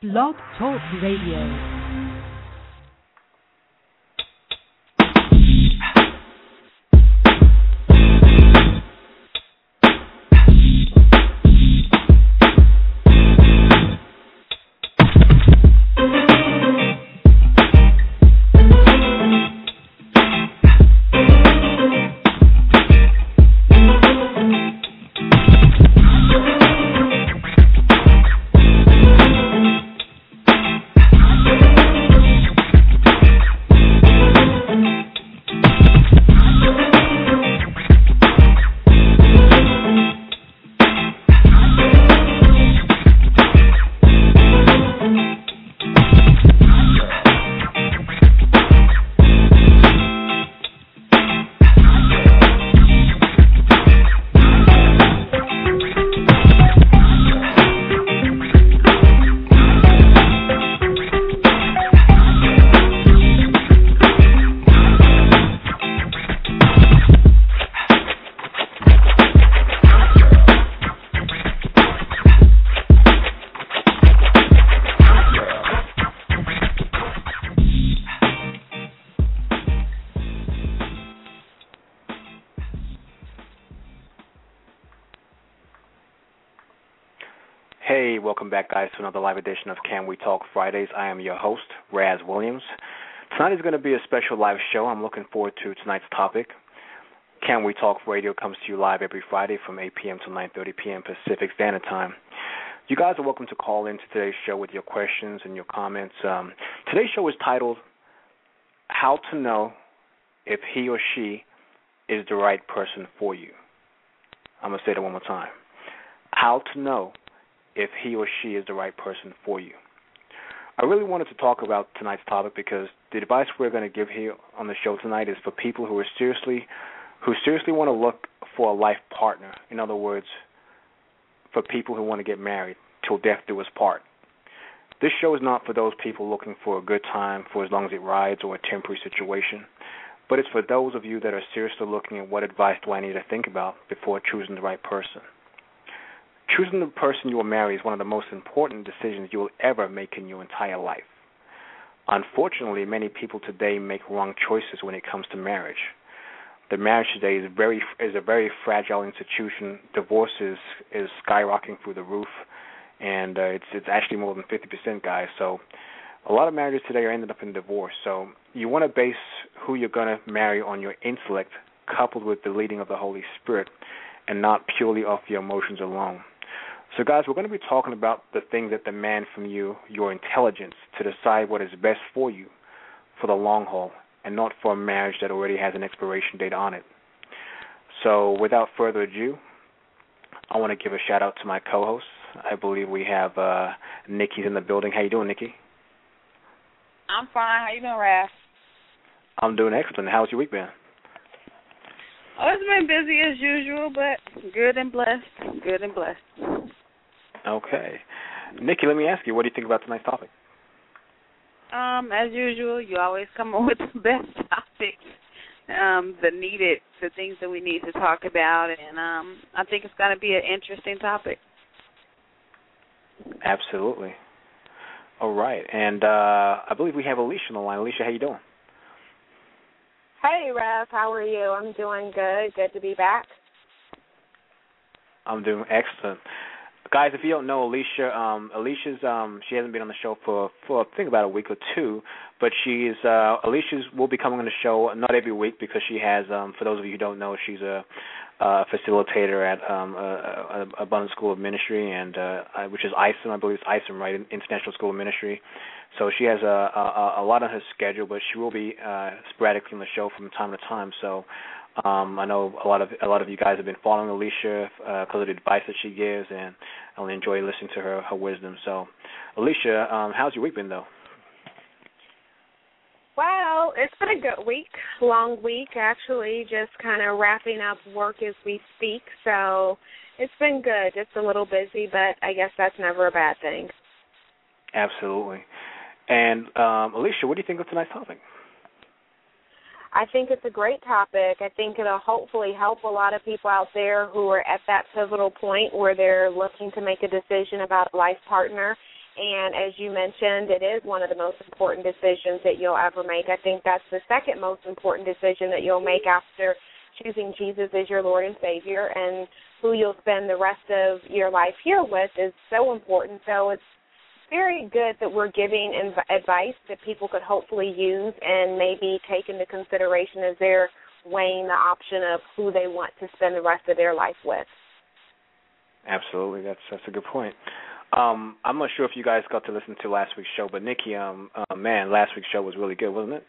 Blog Talk Radio. Hey, welcome back, guys, to another live edition of Can We Talk Fridays. I am your host, Raz Williams. Tonight is going to be a special live show. I'm looking forward to tonight's topic. Can We Talk Radio comes to you live every Friday from 8 p.m. to 9:30 p.m. Pacific Standard Time. You guys are welcome to call into today's show with your questions and your comments. Today's show is titled, How to Know If He or She is the Right Person for You. I'm going to say that one more time. How to know if he or she is the right person for you. I really wanted to talk about tonight's topic because the advice we're going to give here on the show tonight is for people who seriously want to look for a life partner. In other words, for people who want to get married till death do us part. This show is not for those people looking for a good time for as long as it rides or a temporary situation, but it's for those of you that are seriously looking at what advice do I need to think about before choosing the right person. Choosing the person you will marry is one of the most important decisions you will ever make in your entire life. Unfortunately, many people today make wrong choices when it comes to marriage. The marriage today is a very fragile institution. Divorce is skyrocketing through the roof, and it's actually more than 50%, guys. So a lot of marriages today are ending up in divorce. So you want to base who you're going to marry on your intellect, coupled with the leading of the Holy Spirit, and not purely off your emotions alone. So, guys, we're going to be talking about the things that demand from you your intelligence to decide what is best for you for the long haul and not for a marriage that already has an expiration date on it. So, without further ado, I want to give a shout-out to my co-hosts. I believe we have Nikki's in the building. How you doing, Nikki? I'm fine. How you doing, Raph? I'm doing excellent. How's your week been? Oh, it's been busy as usual, but good and blessed. Good and blessed. Okay. Nikki, let me ask you, what do you think about tonight's topic? As usual, you always come up with the best topics, the things that we need to talk about, and I think it's going to be an interesting topic. Absolutely. All right, and I believe we have Alicia on the line. Alicia, how you doing? Hey, Rev, how are you? I'm doing good. Good to be back. I'm doing excellent. Guys, if you don't know Alicia, Alicia's she hasn't been on the show for I think about a week or two, but Alicia's will be coming on the show not every week because she has for those of you who don't know, she's a facilitator at Abundant School of Ministry and which is ISOM, I believe it's ISOM, right, International School of Ministry. So she has a lot on her schedule, but she will be sporadically on the show from time to time. So I know a lot of you guys have been following Alicia because of the advice that she gives, and I really enjoy listening to her wisdom. So, Alicia, how's your week been, though? Well, it's been a good week, long week, actually, just kind of wrapping up work as we speak. So it's been good. Just a little busy, but I guess that's never a bad thing. Absolutely. And, Alicia, what do you think of tonight's topic? I think it's a great topic. I think it'll hopefully help a lot of people out there who are at that pivotal point where they're looking to make a decision about a life partner And as you mentioned, it is one of the most important decisions that you'll ever make. I think that's the second most important decision that you'll make after choosing Jesus as your Lord and Savior, and who you'll spend the rest of your life here with is so important. So it's very good that we're giving advice that people could hopefully use and maybe take into consideration as they're weighing the option of who they want to spend the rest of their life with. Absolutely, that's a good point. I'm not sure if you guys got to listen to last week's show, but Nikki, man, last week's show was really good, wasn't it?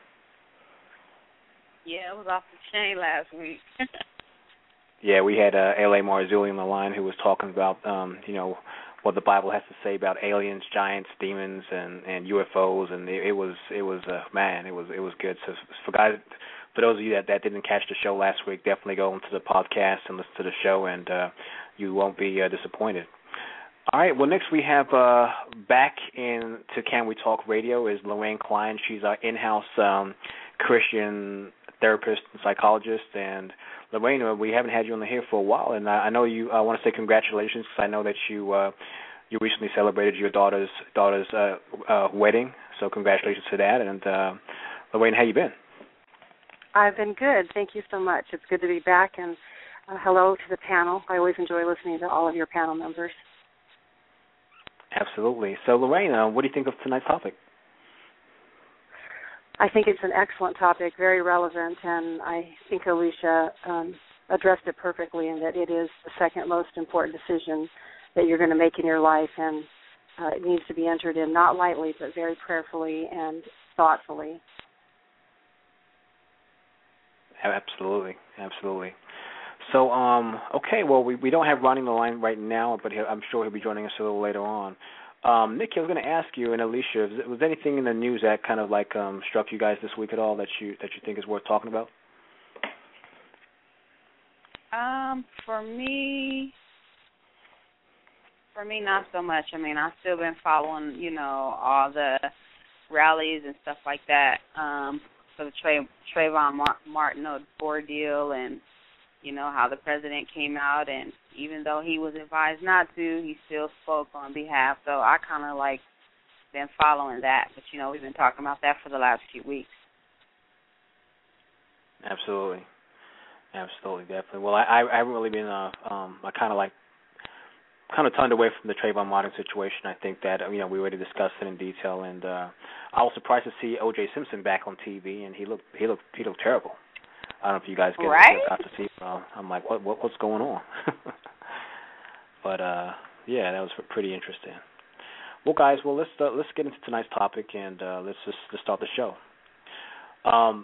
Yeah, it was off the chain last week. Yeah, we had L.A. Marzulli on the line who was talking about, what the Bible has to say about aliens, giants, demons, and UFOs, and it was good. So for those of you that didn't catch the show last week, definitely go into the podcast and listen to the show, and you won't be disappointed. All right, well, next we have back in to Can We Talk Radio is Lorraine Klein. She's our in-house Christian therapist and psychologist. And Lorraine, we haven't had you on the here for a while, and I know you. I want to say congratulations because I know that you recently celebrated your daughter's wedding. So congratulations to that. And Lorraine, how you been? I've been good. Thank you so much. It's good to be back, and hello to the panel. I always enjoy listening to all of your panel members. Absolutely. So, Lorraine, what do you think of tonight's topic? I think it's an excellent topic, very relevant, and I think Alicia addressed it perfectly in that it is the second most important decision that you're going to make in your life, and it needs to be entered in not lightly but very prayerfully and thoughtfully. Absolutely. So, okay, well, we don't have Ronnie on the line right now, but I'm sure he'll be joining us a little later on. Nikki, I was going to ask you, and Alicia, was there anything in the news that kind of like struck you guys this week at all that you think is worth talking about? For me, not so much. I mean, I've still been following, all the rallies and stuff like that for the Trayvon Martin ordeal, and how the president came out, and even though he was advised not to, he still spoke on behalf. So I kind of been following that. But, we've been talking about that for the last few weeks. Absolutely, definitely. Well, I haven't really been, I kind of turned away from the Trayvon Martin situation. I think that, we already discussed it in detail, and I was surprised to see O.J. Simpson back on TV, and he looked terrible. I don't know if you guys got to see. I'm like, what's going on? But yeah, that was pretty interesting. Well, guys, let's get into tonight's topic, and let's start the show. I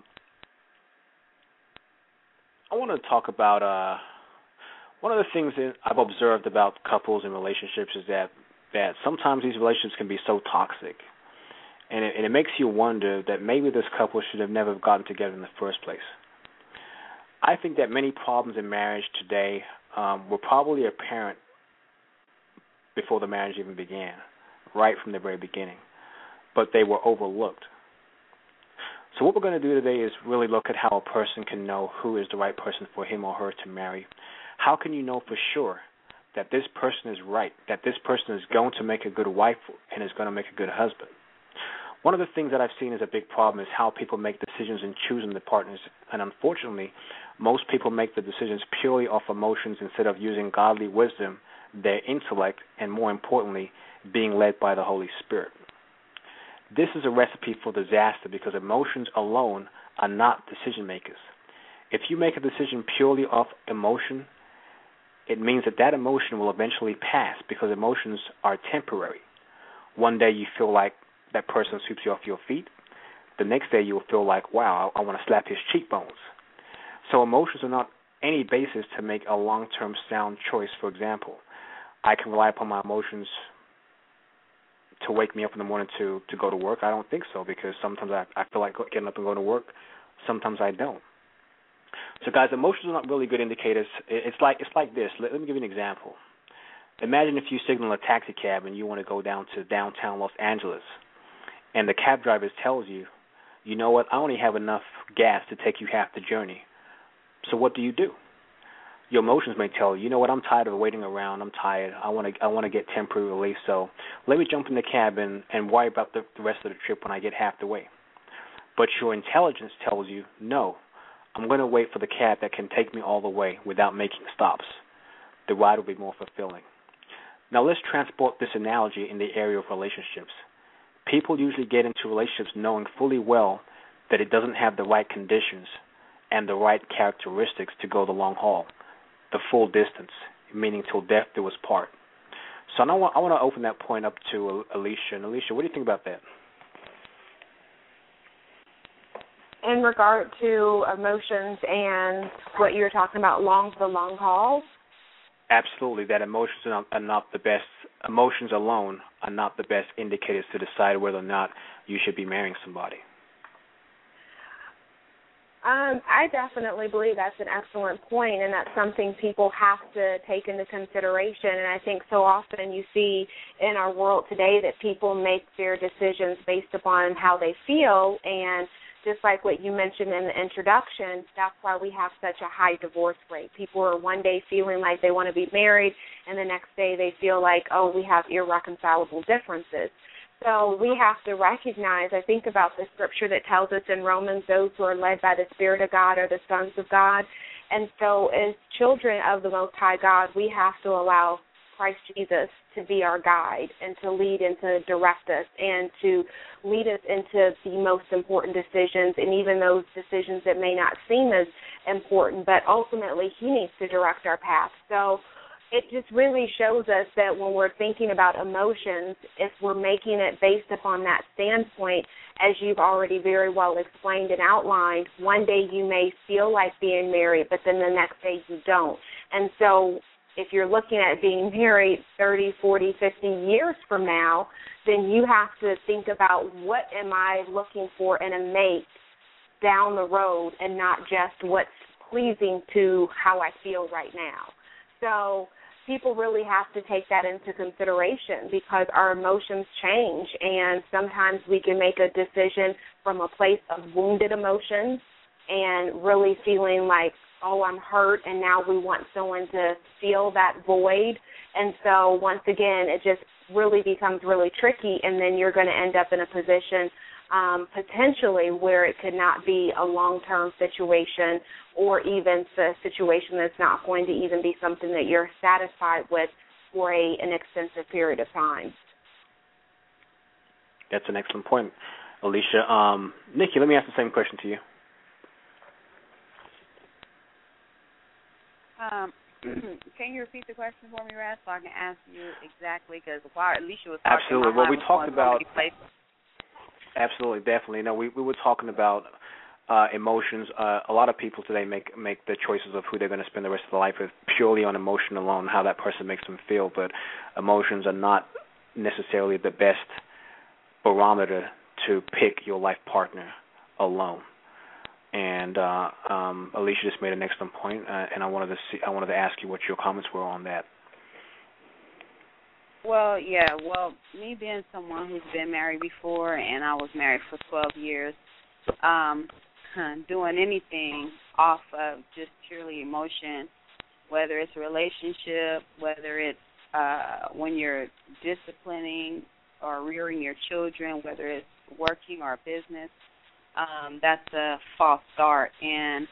want to talk about one of the things that I've observed about couples and relationships is that sometimes these relationships can be so toxic, and it makes you wonder that maybe this couple should have never gotten together in the first place. I think that many problems in marriage today were probably apparent before the marriage even began, right from the very beginning, but they were overlooked. So what we're going to do today is really look at how a person can know who is the right person for him or her to marry. How can you know for sure that this person is right, that this person is going to make a good wife and is going to make a good husband? One of the things that I've seen as a big problem is how people make decisions in choosing the partners, and unfortunately, most people make the decisions purely off emotions instead of using godly wisdom, their intellect, and more importantly, being led by the Holy Spirit. This is a recipe for disaster because emotions alone are not decision makers. If you make a decision purely off emotion, it means that emotion will eventually pass because emotions are temporary. One day you feel like that person sweeps you off your feet. The next day you will feel like, wow, I want to slap his cheekbones. So emotions are not any basis to make a long-term sound choice. For example, I can rely upon my emotions to wake me up in the morning to go to work. I don't think so because sometimes I feel like getting up and going to work. Sometimes I don't. So, guys, emotions are not really good indicators. It's like this. Let me give you an example. Imagine if you signal a taxi cab and you want to go down to downtown Los Angeles, and the cab driver tells you, you know what, I only have enough gas to take you half the journey. So what do? Your emotions may tell you, you know what, I'm tired of waiting around. I'm tired. I want to get temporary relief. So let me jump in the cab and worry about the rest of the trip when I get half the way. But your intelligence tells you, no, I'm going to wait for the cab that can take me all the way without making stops. The ride will be more fulfilling. Now let's transport this analogy in the area of relationships. People usually get into relationships knowing fully well that it doesn't have the right conditions and the right characteristics to go the long haul, the full distance, meaning till death do us part. So I want to open that point up to Alicia. And Alicia, what do you think about that? In regard to emotions and what you're talking about, the long haul? Absolutely, that emotions are not the best. Emotions alone are not the best indicators to decide whether or not you should be marrying somebody. I definitely believe that's an excellent point, and that's something people have to take into consideration. And I think so often you see in our world today that people make their decisions based upon how they feel, and just like what you mentioned in the introduction, that's why we have such a high divorce rate. People are one day feeling like they want to be married, and the next day they feel like, oh, we have irreconcilable differences. So we have to recognize, I think about the scripture that tells us in Romans, those who are led by the Spirit of God are the sons of God. And so as children of the Most High God, we have to allow Christ Jesus to be our guide and to lead and to direct us and to lead us into the most important decisions, and even those decisions that may not seem as important, but ultimately he needs to direct our path. So it just really shows us that when we're thinking about emotions, if we're making it based upon that standpoint, as you've already very well explained and outlined, one day you may feel like being married, but then the next day you don't. And so if you're looking at being married 30, 40, 50 years from now, then you have to think about what am I looking for in a mate down the road and not just what's pleasing to how I feel right now. So people really have to take that into consideration because our emotions change, and sometimes we can make a decision from a place of wounded emotions and really feeling like, oh, I'm hurt, and now we want someone to fill that void. And so once again, it just really becomes really tricky, and then you're going to end up in a position potentially where it could not be a long-term situation or even a situation that's not going to even be something that you're satisfied with for an extensive period of time. That's an excellent point, Alicia. Nikki, let me ask the same question to you. Can you repeat the question for me, Raz, so I can ask you exactly? Because while Alicia was talking, absolutely. Well, we talked about. Absolutely, definitely. No, we were talking about emotions. A lot of people today make the choices of who they're going to spend the rest of their life with purely on emotion alone, how that person makes them feel. But emotions are not necessarily the best barometer to pick your life partner alone. And Alicia just made an excellent point, and I wanted to ask you what your comments were on that. Well, yeah. Well, me being someone who's been married before, and I was married for 12 years, doing anything off of just purely emotion, whether it's a relationship, whether it's when you're disciplining or rearing your children, whether it's working or business, that's a false start. And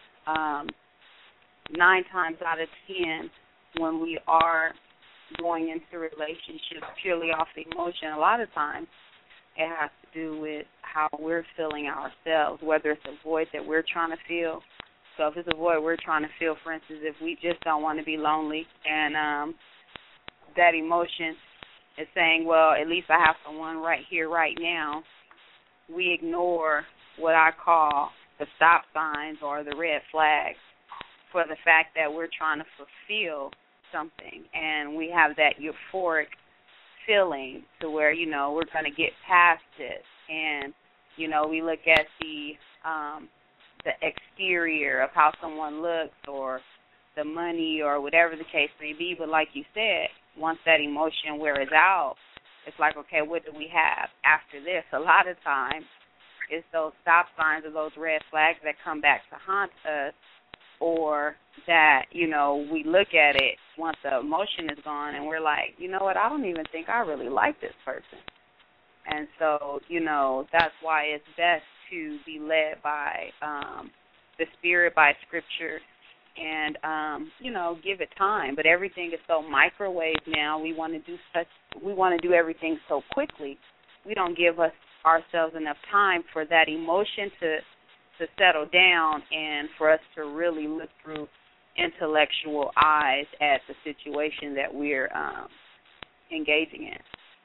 9 times out of 10, when we are going into relationships purely off the emotion, a lot of times it has to do with how we're feeling ourselves, whether it's a void that we're trying to fill. So if it's a void we're trying to fill, for instance, if we just don't want to be lonely and that emotion is saying, well, at least I have someone right here, right now, we ignore what I call the stop signs or the red flags for the fact that we're trying to fulfill something, and we have that euphoric feeling to where, you know, we're going to get past this, and, you know, we look at the exterior of how someone looks or the money or whatever the case may be, but like you said, once that emotion wears out, it's like, okay, what do we have after this? A lot of times it's those stop signs or those red flags that come back to haunt us or that, we look at it once the emotion is gone and we're like, you know what, I don't even think I really like this person. And so, that's why it's best to be led by the Spirit, by Scripture, and, give it time. But everything is so microwave now. We want to do everything so quickly. We don't give ourselves enough time for that emotion to settle down and for us to really look through intellectual eyes at the situation that we're engaging in.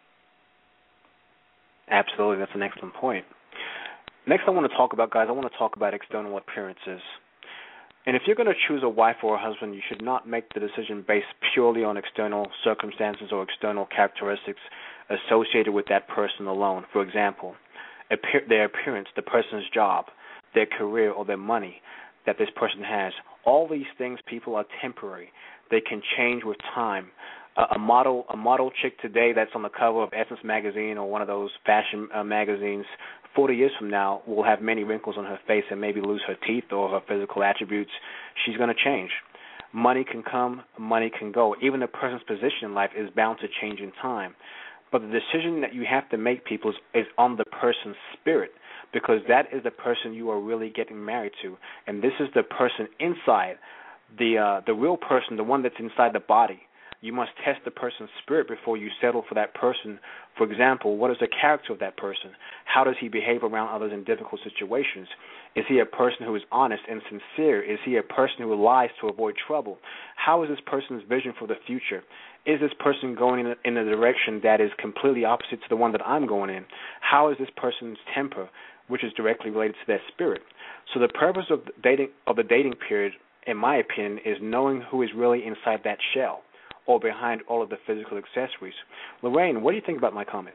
Absolutely. That's an excellent point. Next I want to talk about, guys, external appearances. And if you're going to choose a wife or a husband, you should not make the decision based purely on external circumstances or external characteristics associated with that person alone. For example, their appearance, the person's job, their career, or their money that this person has. All these things, people, are temporary. They can change with time. A model chick today that's on the cover of Essence magazine or one of those fashion magazines 40 years from now will have many wrinkles on her face and maybe lose her teeth or her physical attributes. She's going to change. Money can come, money can go. Even a person's position in life is bound to change in time. But the decision that you have to make, people, is on the person's spirit, because that is the person you are really getting married to. And this is the person inside, the real person, the one that's inside the body. You must test the person's spirit before you settle for that person. For example, what is the character of that person? How does he behave around others in difficult situations? Is he a person who is honest and sincere? Is he a person who lies to avoid trouble? How is this person's vision for the future? Is this person going in a direction that is completely opposite to the one that I'm going in? How is this person's temper, which is directly related to their spirit? So the purpose of the dating period, in my opinion, is knowing who is really inside that shell, or behind all of the physical accessories. Lorraine, what do you think about my comment?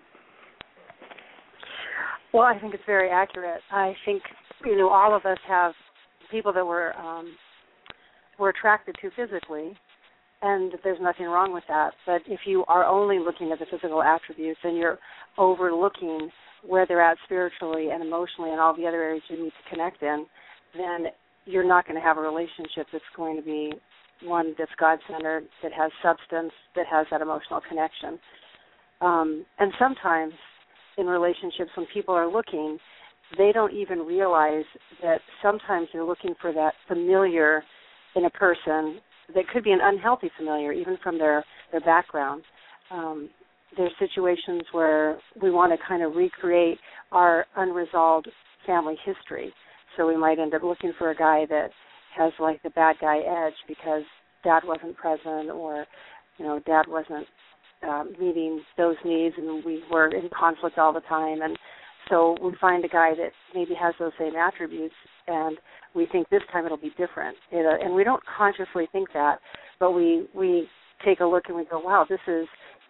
Well, I think it's very accurate. I think, all of us have people that we're attracted to physically, and there's nothing wrong with that. But if you are only looking at the physical attributes and you're overlooking where they're at spiritually and emotionally and all the other areas you need to connect in, then you're not going to have a relationship that's going to be one that's God-centered, that has substance, that has that emotional connection. And sometimes in relationships, when people are looking, they don't even realize that sometimes they're looking for that familiar in a person that could be an unhealthy familiar, even from their background. There's situations where we want to kind of recreate our unresolved family history. So we might end up looking for a guy that has like the bad guy edge because dad wasn't present, or dad wasn't meeting those needs, and we were in conflict all the time. And so we find a guy that maybe has those same attributes, and we think this time it'll be different. And we don't consciously think that, but we take a look and we go, wow, this is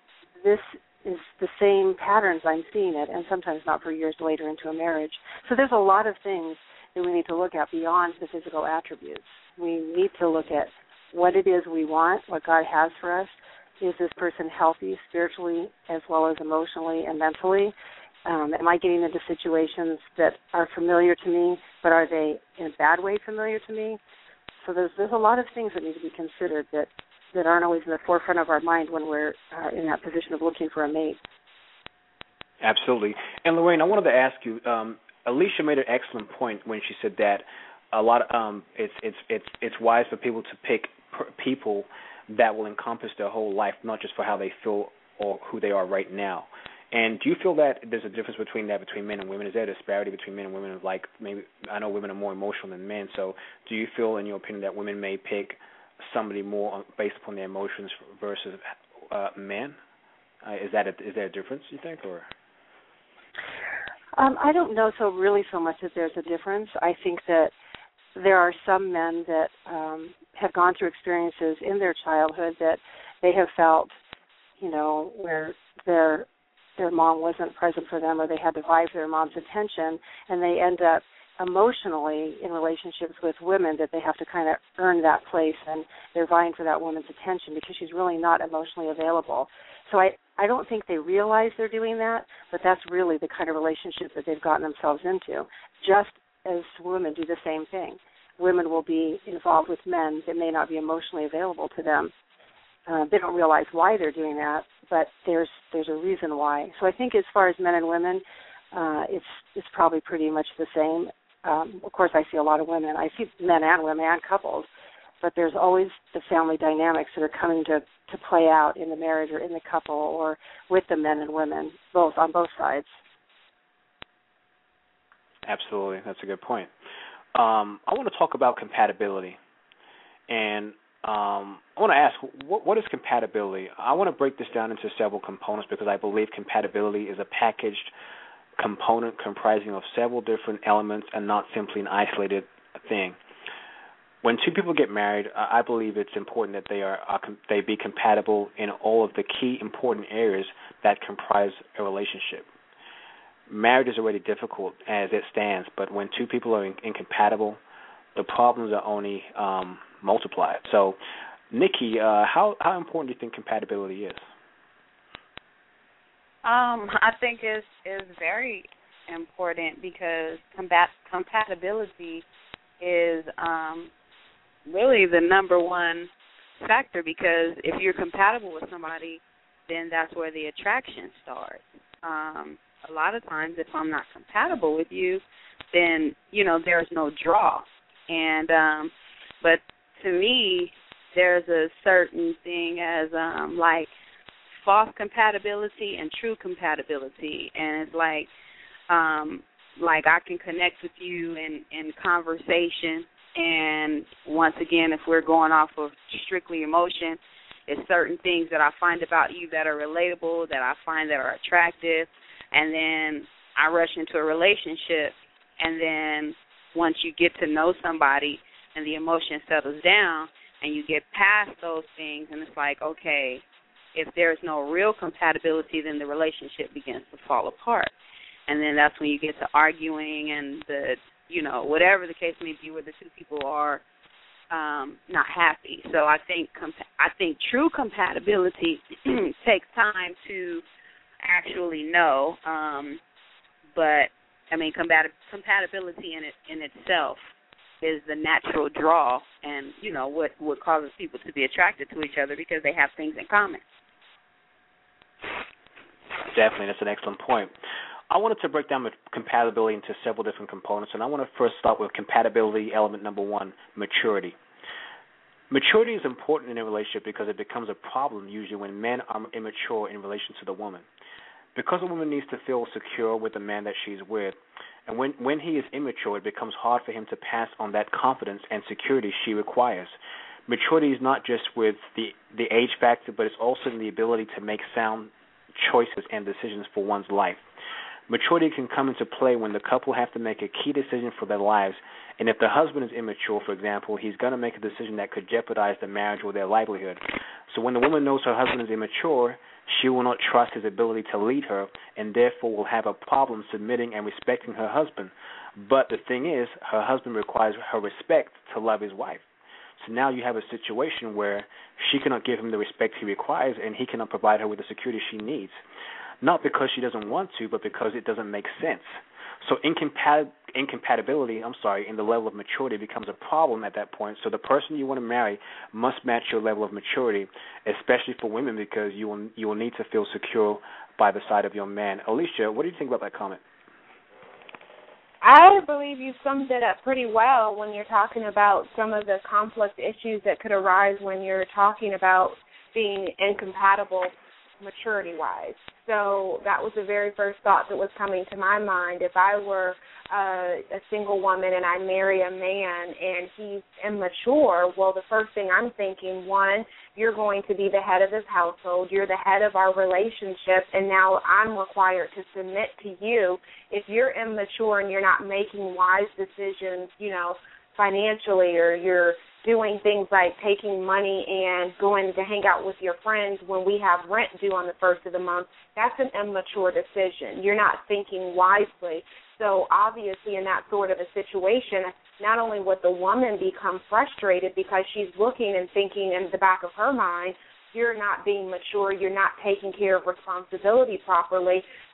the same patterns I'm seeing it, and sometimes not for years later into a marriage. So there's a lot of things that we need to look at beyond the physical attributes. We need to look at what it is we want, what God has for us. Is this person healthy spiritually as well as emotionally and mentally? Am I getting into situations that are familiar to me, but are they in a bad way familiar to me? So there's a lot of things that need to be considered that aren't always in the forefront of our mind when we're in that position of looking for a mate. Absolutely. And Lorraine, I wanted to ask you, Alicia made an excellent point when she said that a lot it's wise for people to pick people that will encompass their whole life, not just for how they feel or who they are right now. And do you feel that there's a difference between men and women? Is there a disparity between men and women? Like, maybe I know women are more emotional than men, so do you feel, in your opinion, that women may pick somebody more based upon their emotions versus men? Is there a difference, you think, or? I don't know so much that there's a difference. I think that there are some men that have gone through experiences in their childhood that they have felt, where their mom wasn't present for them, or they had to vie for their mom's attention, and they end up emotionally in relationships with women that they have to kind of earn that place, and they're vying for that woman's attention because she's really not emotionally available. So I don't think they realize they're doing that, but that's really the kind of relationship that they've gotten themselves into, just as women do the same thing. women will be involved with men that may not be emotionally available to them. They don't realize why they're doing that, but there's a reason why. So I think as far as men and women, it's probably pretty much the same. Of course, I see a lot of women. I see men and women and couples, but there's always the family dynamics that are coming to play out in the marriage or in the couple or with the men and women, both on both sides. Absolutely. That's a good point. I want to talk about compatibility. And I want to ask, what is compatibility? I want to break this down into several components because I believe compatibility is a packaged component comprising of several different elements and not simply an isolated thing. When two people get married, I believe it's important that they be compatible in all of the key important areas that comprise a relationship. Marriage is already difficult as it stands, but when two people are incompatible, the problems are only multiplied. So, Nikki, how important do you think compatibility is? I think it's very important because compatibility is really the number one factor, because if you're compatible with somebody, then that's where the attraction starts. A lot of times if I'm not compatible with you, then, there's no draw. And but to me, there's a certain thing as like false compatibility and true compatibility. And it's like I can connect with you in conversation, and once again, if we're going off of strictly emotion, it's certain things that I find about you that are relatable, that I find that are attractive, and then I rush into a relationship, and then once you get to know somebody and the emotion settles down and you get past those things, and it's like, okay, if there's no real compatibility, then the relationship begins to fall apart. And then that's when you get to arguing and whatever the case may be, where the two people are not happy. So I think true compatibility takes time to actually know. But I mean, compatibility in itself is the natural draw, and what causes people to be attracted to each other, because they have things in common. Definitely, that's an excellent point. I wanted to break down compatibility into several different components, and I want to first start with compatibility element number one, maturity. Maturity is important in a relationship because it becomes a problem usually when men are immature in relation to the woman. Because a woman needs to feel secure with the man that she's with, and when he is immature, it becomes hard for him to pass on that confidence and security she requires. Maturity is not just with the age factor, but it's also in the ability to make sound choices and decisions for one's life. Maturity can come into play when the couple have to make a key decision for their lives, and if the husband is immature, for example, he's going to make a decision that could jeopardize the marriage or their livelihood. So when the woman knows her husband is immature, she will not trust his ability to lead her, and therefore will have a problem submitting and respecting her husband. But the thing is, her husband requires her respect to love his wife. So now you have a situation where she cannot give him the respect he requires, and he cannot provide her with the security she needs. Not because she doesn't want to, but because it doesn't make sense. So incompatibility, in the level of maturity becomes a problem at that point. So the person you want to marry must match your level of maturity, especially for women, because you will need to feel secure by the side of your man. Alicia, what do you think about that comment? I believe you summed it up pretty well when you're talking about some of the conflict issues that could arise when you're talking about being incompatible maturity-wise. So that was the very first thought that was coming to my mind. If I were a single woman and I marry a man and he's immature, well, the first thing I'm thinking, one, you're going to be the head of this household, you're the head of our relationship, and now I'm required to submit to you. If you're immature and you're not making wise decisions, financially, or you're doing things like taking money and going to hang out with your friends when we have rent due on the first of the month, that's an immature decision. You're not thinking wisely. So obviously in that sort of a situation, not only would the woman become frustrated because she's looking and thinking in the back of her mind, you're not being mature, you're not taking care of responsibility properly,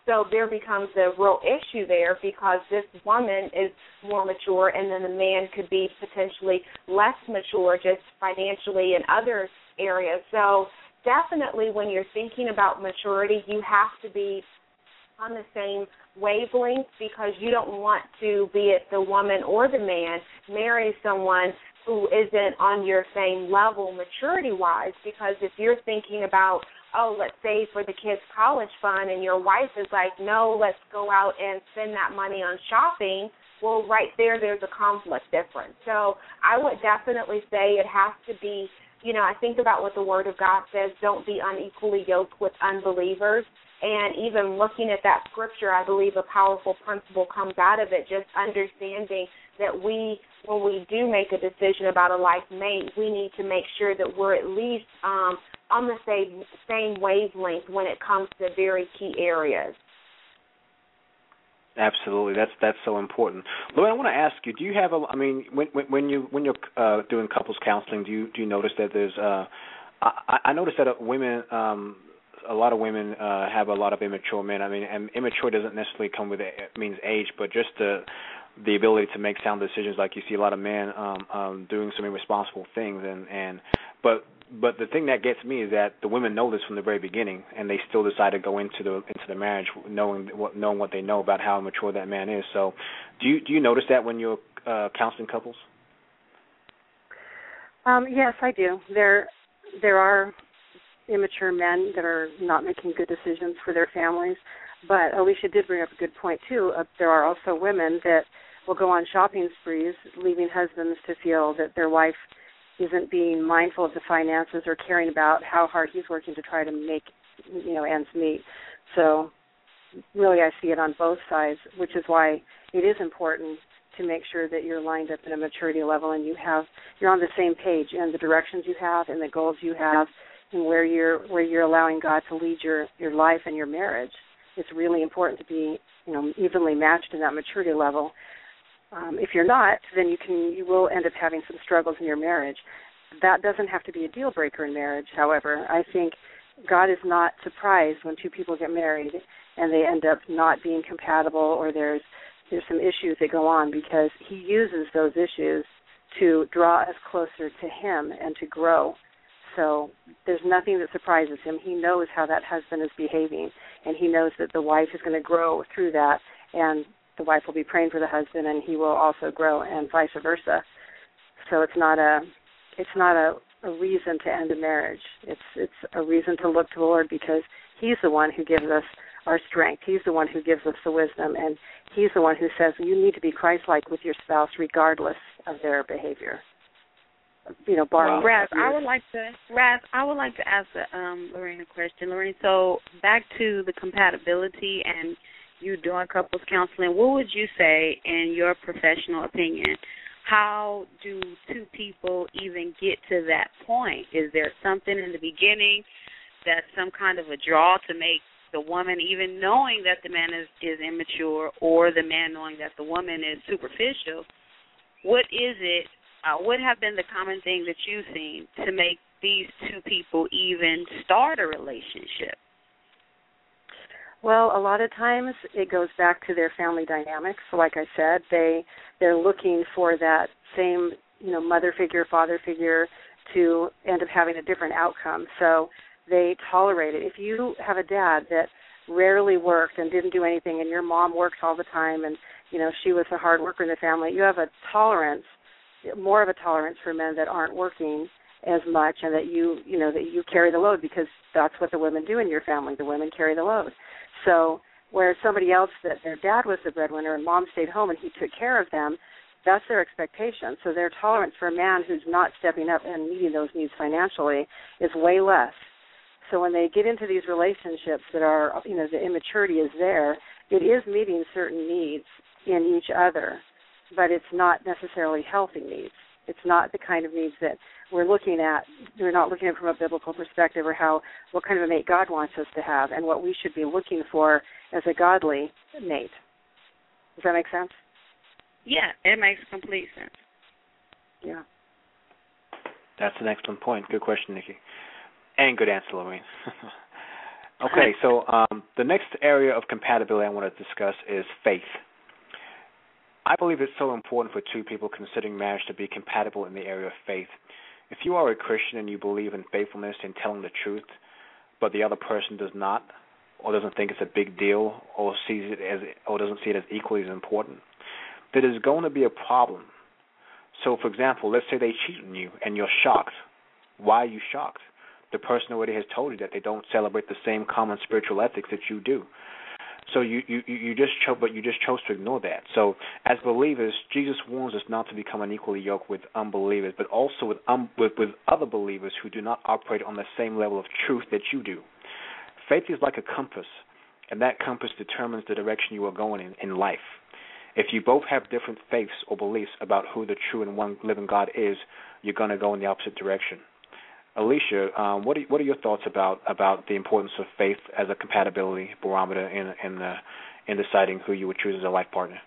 So there becomes a real issue there because this woman is more mature and then the man could be potentially less mature just financially in other areas. So definitely when you're thinking about maturity, you have to be on the same wavelength because you don't want to, be it the woman or the man, marry someone who isn't on your same level maturity-wise, because if you're thinking about, let's say for the kids' college fund and your wife is like, no, let's go out and spend that money on shopping, well, right there's a conflict difference. So I would definitely say it has to be, I think about what the Word of God says, don't be unequally yoked with unbelievers. And even looking at that scripture, I believe a powerful principle comes out of it, just understanding that when we do make a decision about a life mate, we need to make sure that we're at least on the same wavelength when it comes to very key areas. Absolutely, that's so important. Lorraine, I want to ask you: do you have when you're doing couples counseling, do you notice that there's I noticed that women, a lot of women have a lot of immature men. And immature doesn't necessarily come with means age, but just the ability to make sound decisions. Like you see a lot of men doing some irresponsible things, but the thing that gets me is that the women know this from the very beginning, and they still decide to go into the marriage knowing what they know about how mature that man is. So, do you notice that when you're counseling couples? Yes, I do. There are immature men that are not making good decisions for their families, but Alicia did bring up a good point too. There are also women that will go on shopping sprees, leaving husbands to feel that their wife isn't being mindful of the finances or caring about how hard he's working to try to make, ends meet. So really I see it on both sides, which is why it is important to make sure that you're lined up in a maturity level and you're on the same page in the directions you have and the goals you have and where you're allowing God to lead your life and your marriage. It's really important to be, evenly matched in that maturity level. If you're not, then you will end up having some struggles in your marriage. That doesn't have to be a deal breaker in marriage. However, I think God is not surprised when two people get married and they end up not being compatible or there's some issues that go on, because he uses those issues to draw us closer to him and to grow. So there's nothing that surprises him. He knows how that husband is behaving, and he knows that the wife is going to grow through that, and the wife will be praying for the husband, and he will also grow, and vice versa. So it's not a reason to end a marriage. It's a reason to look to the Lord, because he's the one who gives us our strength. He's the one who gives us the wisdom, and he's the one who says you need to be Christ-like with your spouse regardless of their behavior. Barring. Raz, I would like to ask Lorraine a question. Lorraine, so back to the compatibility and you doing couples counseling, what would you say, in your professional opinion, how do two people even get to that point? Is there something in the beginning that's some kind of a draw to make the woman, even knowing that the man is immature, or the man knowing that the woman is superficial? What is it? What have been the common thing that you've seen to make these two people even start a relationship? Well, a lot of times it goes back to their family dynamics. So like I said, they're looking for that same, mother figure, father figure to end up having a different outcome. So they tolerate it. If you have a dad that rarely worked and didn't do anything, and your mom works all the time, and she was a hard worker in the family, you have a tolerance, more of a tolerance for men that aren't working as much, and that you carry the load, because that's what the women do in your family. The women carry the load. So where somebody else, that their dad was the breadwinner and mom stayed home and he took care of them, that's their expectation. So their tolerance for a man who's not stepping up and meeting those needs financially is way less. So when they get into these relationships that are, the immaturity is there, it is meeting certain needs in each other, but it's not necessarily healthy needs. It's not the kind of needs that we're looking at. We're not looking at it from a biblical perspective, or what kind of a mate God wants us to have, and what we should be looking for as a godly mate. Does that make sense? Yeah, it makes complete sense. Yeah. That's an excellent point. Good question, Nikki. And good answer, Lorraine. Okay, so the next area of compatibility I want to discuss is faith. I believe it's so important for two people considering marriage to be compatible in the area of faith. If you are a Christian and you believe in faithfulness and telling the truth, but the other person does not, or doesn't think it's a big deal, or doesn't see it as equally as important, there is going to be a problem. So, for example, let's say they cheat on you and you're shocked. Why are you shocked? The person already has told you that they don't celebrate the same common spiritual ethics that you do. So you just chose to ignore that. So as believers, Jesus warns us not to become unequally yoked with unbelievers, but also with other believers who do not operate on the same level of truth that you do. Faith is like a compass, and that compass determines the direction you are going in life. If you both have different faiths or beliefs about who the true and one living God is, you're going to go in the opposite direction. Alicia, what are your thoughts about the importance of faith as a compatibility barometer in deciding who you would choose as a life partner?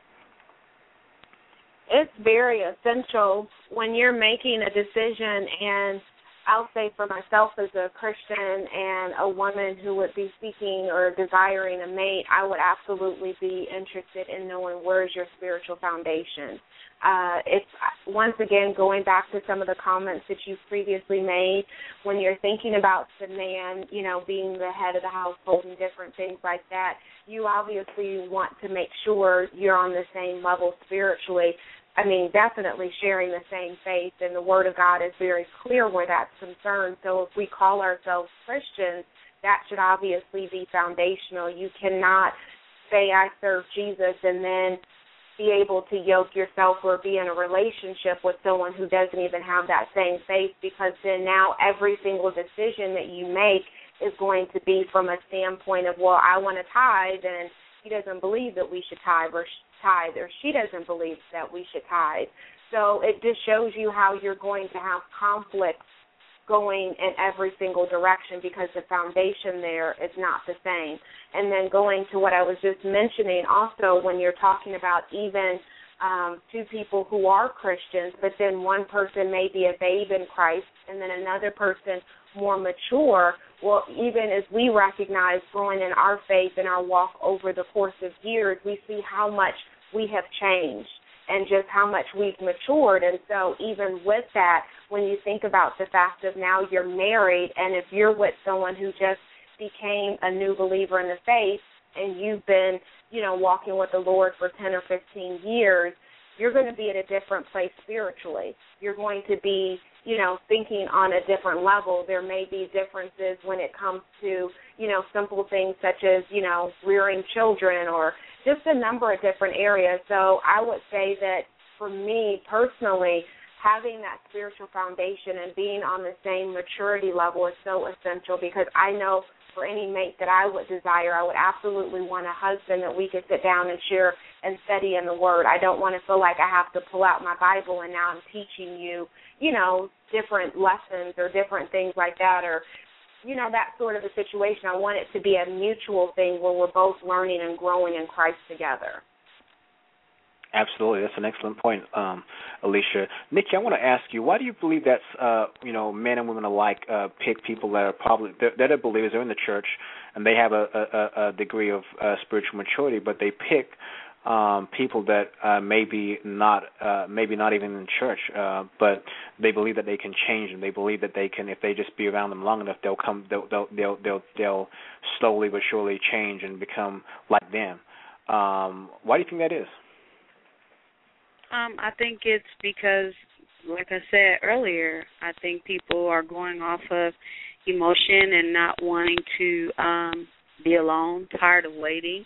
It's very essential when you're making a decision, and I'll say for myself as a Christian and a woman who would be seeking or desiring a mate, I would absolutely be interested in knowing where's your spiritual foundation. It's, once again, going back to some of the comments that you've previously made, when you're thinking about the man, being the head of the household and different things like that, you obviously want to make sure you're on the same level spiritually. I mean, definitely sharing the same faith, and the Word of God is very clear where that's concerned. So if we call ourselves Christians, that should obviously be foundational. You cannot say, I serve Jesus, and then be able to yoke yourself or be in a relationship with someone who doesn't even have that same faith, because then now every single decision that you make is going to be from a standpoint of, well, I want to tithe, and he doesn't believe that we should tithe, or she doesn't believe that we should tithe. So it just shows you how you're going to have conflict going in every single direction because the foundation there is not the same. And then going to what I was just mentioning also, when you're talking about even two people who are Christians, but then one person may be a babe in Christ and then another person more mature, well, even as we recognize growing in our faith and our walk over the course of years, we see how much we have changed and just how much we've matured. And so even with that, when you think about the fact of now you're married, and if you're with someone who just became a new believer in the faith and you've been, walking with the Lord for 10 or 15 years, you're going to be at a different place spiritually. You're going to be, thinking on a different level. There may be differences when it comes to, simple things such as, rearing children or just a number of different areas. So I would say that for me personally, having that spiritual foundation and being on the same maturity level is so essential, because I know for any mate that I would desire, I would absolutely want a husband that we could sit down and share and study in the Word. I don't want to feel like I have to pull out my Bible and now I'm teaching you, different lessons or different things like that, or, that sort of a situation. I want it to be a mutual thing where we're both learning and growing in Christ together. Absolutely. That's an excellent point, Alicia. Nikki, I want to ask you, why do you believe that's, men and women alike pick people that are probably, that are believers, they're in the church, and they have a degree of spiritual maturity, but they pick people that maybe not even in church, but they believe that they can change them. They believe that they can, if they just be around them long enough, they'll slowly but surely change and become like them. Why do you think that is? I think it's because, like I said earlier, I think people are going off of emotion and not wanting to be alone, tired of waiting.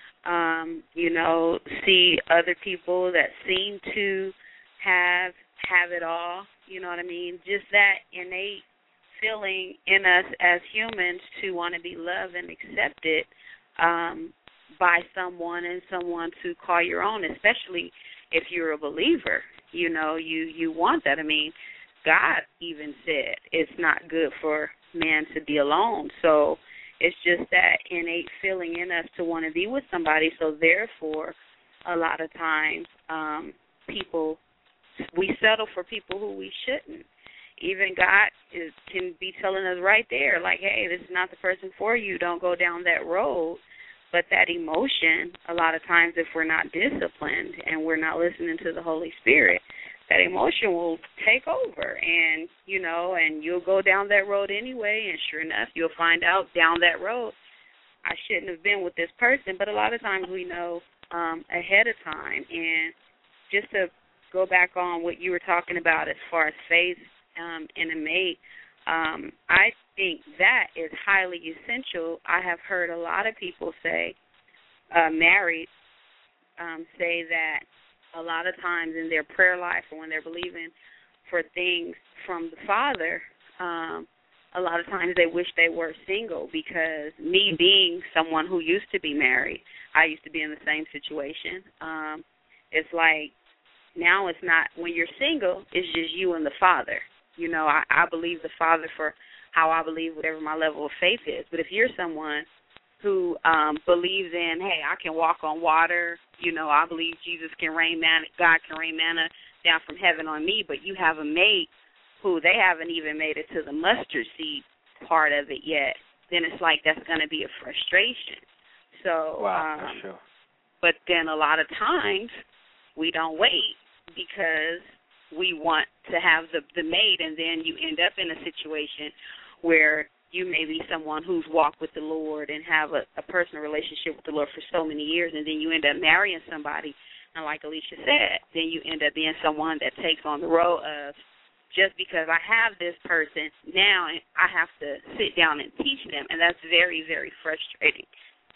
See other people that seem to have it all, you know what I mean? Just that innate feeling in us as humans to want to be loved and accepted by someone, and someone to call your own, especially if you're a believer. You want that. I mean, God even said it's not good for man to be alone. So it's just that innate feeling in us to want to be with somebody. So therefore, a lot of times we settle for people who we shouldn't. even God can be telling us right there, like, hey, this is not the person for you. Don't go down that road. But that emotion, a lot of times if we're not disciplined and we're not listening to the Holy Spirit, that emotion will take over, and, you know, and you'll go down that road anyway, and sure enough, you'll find out down that road, I shouldn't have been with this person. But a lot of times we know ahead of time. And just to go back on what you were talking about as far as faith in a mate, I think that is highly essential. I have heard a lot of people say, married, say that a lot of times in their prayer life or when they're believing for things from the Father, a lot of times they wish they were single, because me being someone who used to be married, I used to be in the same situation. It's like now it's not, when you're single, it's just you and the Father. You know, I believe the Father for how I believe, whatever my level of faith is. But if you're someone who believes in, hey, I can walk on water, you know, I believe Jesus can rain manna, God can rain manna down from heaven on me, but you have a mate who they haven't even made it to the mustard seed part of it yet, then it's like that's going to be a frustration. So, wow, that's true. But then a lot of times we don't wait because we want to have the mate, and then you end up in a situation where you may be someone who's walked with the Lord and have a personal relationship with the Lord for so many years, and then you end up marrying somebody, and like Alicia said, then you end up being someone that takes on the role of, just because I have this person, now I have to sit down and teach them, and that's very, very frustrating.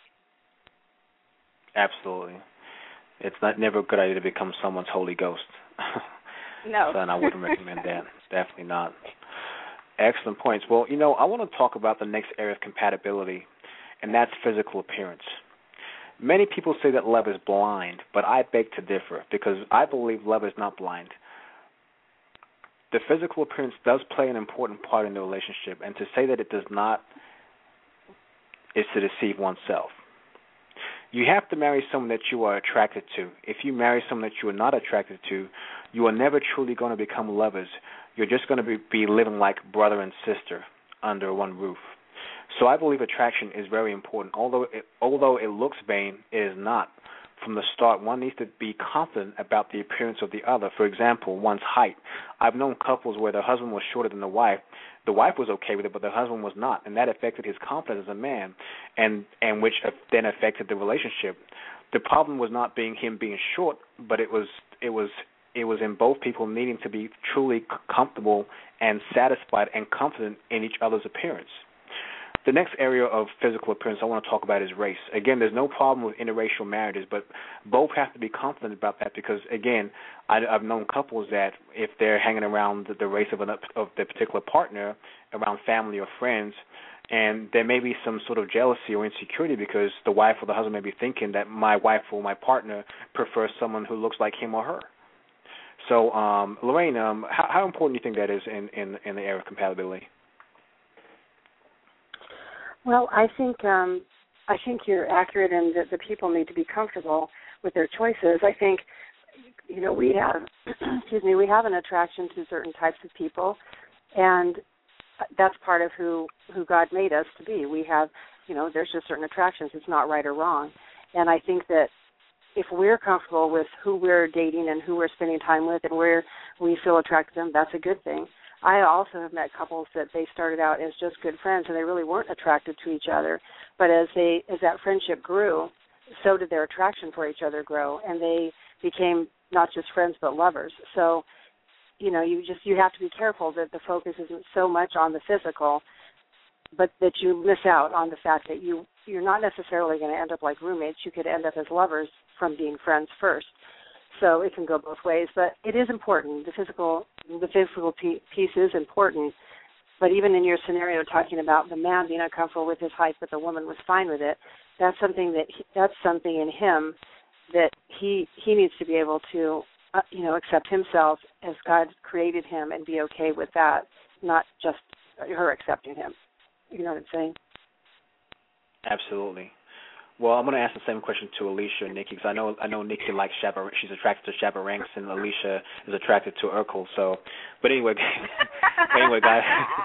Absolutely. It's never a good idea to become someone's Holy Ghost. No. So, and I wouldn't recommend that. Definitely not. Excellent points. Well, you know, I want to talk about the next area of compatibility, and that's physical appearance. Many people say that love is blind, but I beg to differ, because I believe love is not blind. The physical appearance does play an important part in the relationship, and to say that it does not is to deceive oneself. You have to marry someone that you are attracted to. If you marry someone that you are not attracted to, you are never truly going to become lovers. You're just going to be living like brother and sister under one roof. So I believe attraction is very important. Although it looks vain, it is not. From the start, one needs to be confident about the appearance of the other. For example, one's height. I've known couples where the husband was shorter than the wife. The wife was okay with it, but the husband was not, and that affected his confidence as a man, and which then affected the relationship. The problem was not him being short, but it was in both people needing to be truly comfortable and satisfied and confident in each other's appearance. The next area of physical appearance I want to talk about is race. Again, there's no problem with interracial marriages, but both have to be confident about that because, again, I've known couples that if they're hanging around the race of the particular partner, around family or friends, and there may be some sort of jealousy or insecurity because the wife or the husband may be thinking that my wife or my partner prefers someone who looks like him or her. So, Lorraine, how important do you think that is in the area of compatibility? Well, I think you're accurate in that the people need to be comfortable with their choices. I think, we have, we have an attraction to certain types of people, and that's part of who God made us to be. We have, there's just certain attractions. It's not right or wrong. And I think that if we're comfortable with who we're dating and who we're spending time with and where we feel attracted to them, that's a good thing. I also have met couples that they started out as just good friends and they really weren't attracted to each other. But as that friendship grew, so did their attraction for each other grow, and they became not just friends but lovers. So, you have to be careful that the focus isn't so much on the physical, but that you miss out on the fact that you're not necessarily going to end up like roommates. You could end up as lovers from being friends first. So it can go both ways, but it is important. The physical piece is important. But even in your scenario, talking about the man being uncomfortable with his height, but the woman was fine with it, that's something in him that he needs to be able to, accept himself as God created him and be okay with that, not just her accepting him. You know what I'm saying? Absolutely. Well, I'm going to ask the same question to Alicia and Nikki, because I know Nikki likes she's attracted to chaperones, and Alicia is attracted to Urkel. So, but anyway, guys.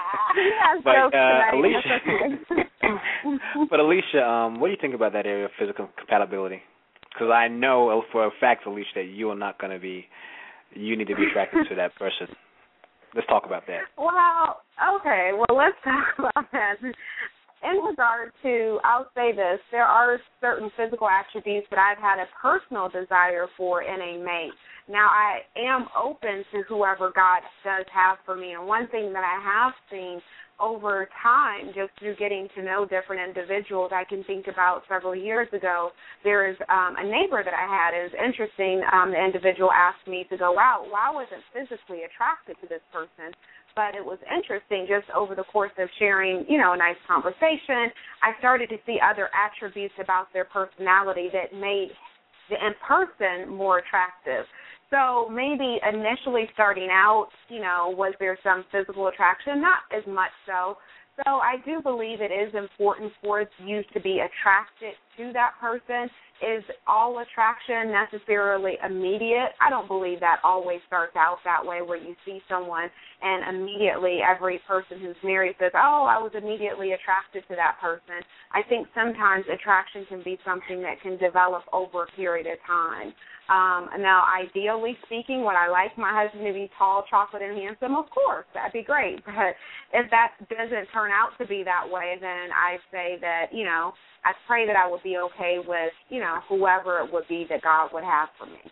But Alicia, what do you think about that area of physical compatibility? Because I know for a fact, Alicia, that you are not going to be. You need to be attracted to that person. Let's talk about that. Well, okay. Well, let's talk about that. In regard to, I'll say this, there are certain physical attributes that I've had a personal desire for in a mate. Now, I am open to whoever God does have for me. And one thing that I have seen over time, just through getting to know different individuals, I can think about several years ago, there is a neighbor that I had. It was interesting. The individual asked me to go out. Well, I wasn't physically attracted to this person, but it was interesting just over the course of sharing, a nice conversation. I started to see other attributes about their personality that made the in-person more attractive. So maybe initially starting out, was there some physical attraction? Not as much so. So I do believe it is important for you to be attracted to that person. Is all attraction necessarily immediate? I don't believe that always starts out that way, where you see someone and immediately every person who's married says, oh, I was immediately attracted to that person. I think sometimes attraction can be something that can develop over a period of time. Now, ideally speaking, would I like my husband to be tall, chocolate, and handsome? Of course, that'd be great. But if that doesn't turn out to be that way, then I say that, I pray that I would be okay with, whoever it would be that God would have for me.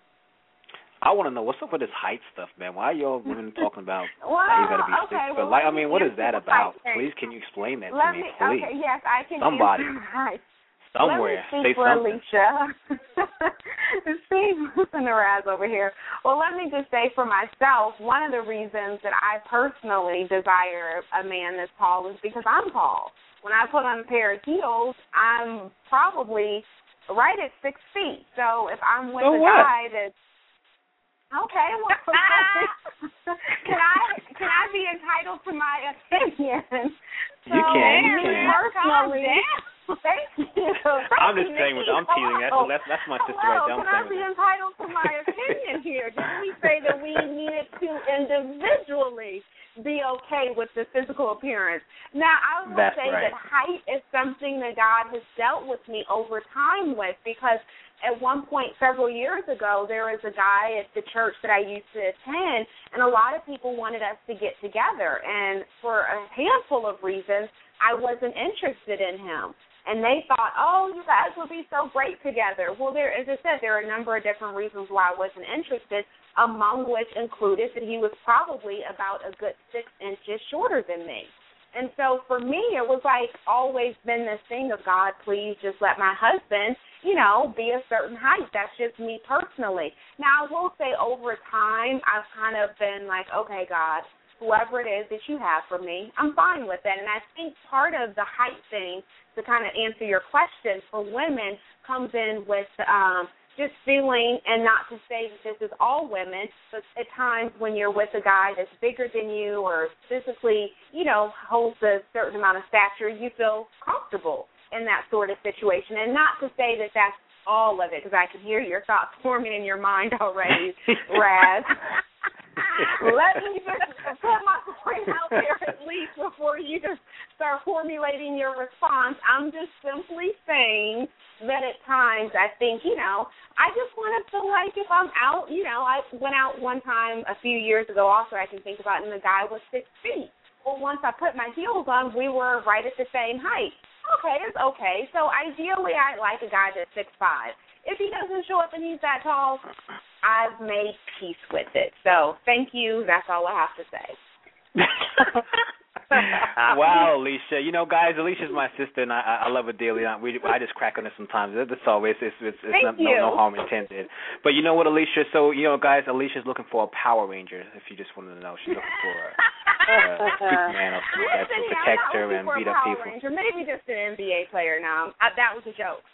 I want to know, what's up with this height stuff, man? Why are y'all women talking about well, how you got to be okay, 6 foot? Well, what is that about? Please, can you explain that to me, please? Okay, yes, I can. Somebody. Somewhere. Let me speak say for something. Alicia. Listen to Raz over here. Well, let me just say for myself, one of the reasons that I personally desire a man that's tall is because I'm tall. When I put on a pair of heels, I'm probably right at 6 feet. So if I'm with a guy that's okay, well, can I be entitled to my opinion? So, you can. Personally, thank you. I'm just saying, I'm teasing. That's my sister right there. Can I be entitled to my opinion here? Didn't we say that we needed to individually be okay with the physical appearance? Now, I will say that height is something that God has dealt with me over time with, because at one point several years ago, there was a guy at the church that I used to attend, and a lot of people wanted us to get together. And for a handful of reasons, I wasn't interested in him. And they thought, oh, you guys would be so great together. Well, as I said, there are a number of different reasons why I wasn't interested, among which included that he was probably about a good 6 inches shorter than me. And so for me, it was like always been this thing of, God, please just let my husband, be a certain height. That's just me personally. Now, I will say over time, I've kind of been like, okay, God, whoever it is that you have for me, I'm fine with it. And I think part of the height thing, to kind of answer your question, for women comes in with just feeling, and not to say that this is all women, but at times when you're with a guy that's bigger than you or physically, holds a certain amount of stature, you feel comfortable in that sort of situation. And not to say that that's all of it, because I can hear your thoughts forming in your mind already, Raz. Let me just put my point out there at least before you just start formulating your response. I'm just simply saying that at times I think, I just want to feel like if I'm out, I went out one time a few years ago also I can think about, and the guy was 6 feet. Well, once I put my heels on, we were right at the same height. Okay, it's okay. So ideally I like a guy that's 6'5". If he doesn't show up and he's that tall, I've made peace with it. So thank you. That's all I have to say. Wow, Alicia. Guys, Alicia's my sister, and I love her dearly. I just crack on her sometimes. That's always it's no harm intended. But you know what, Alicia? So guys, Alicia's looking for a Power Ranger. If you just wanted to know, she's looking for a Superman or something that to protect her and beat up people. Ranger. Maybe just an NBA player. Now that was a joke.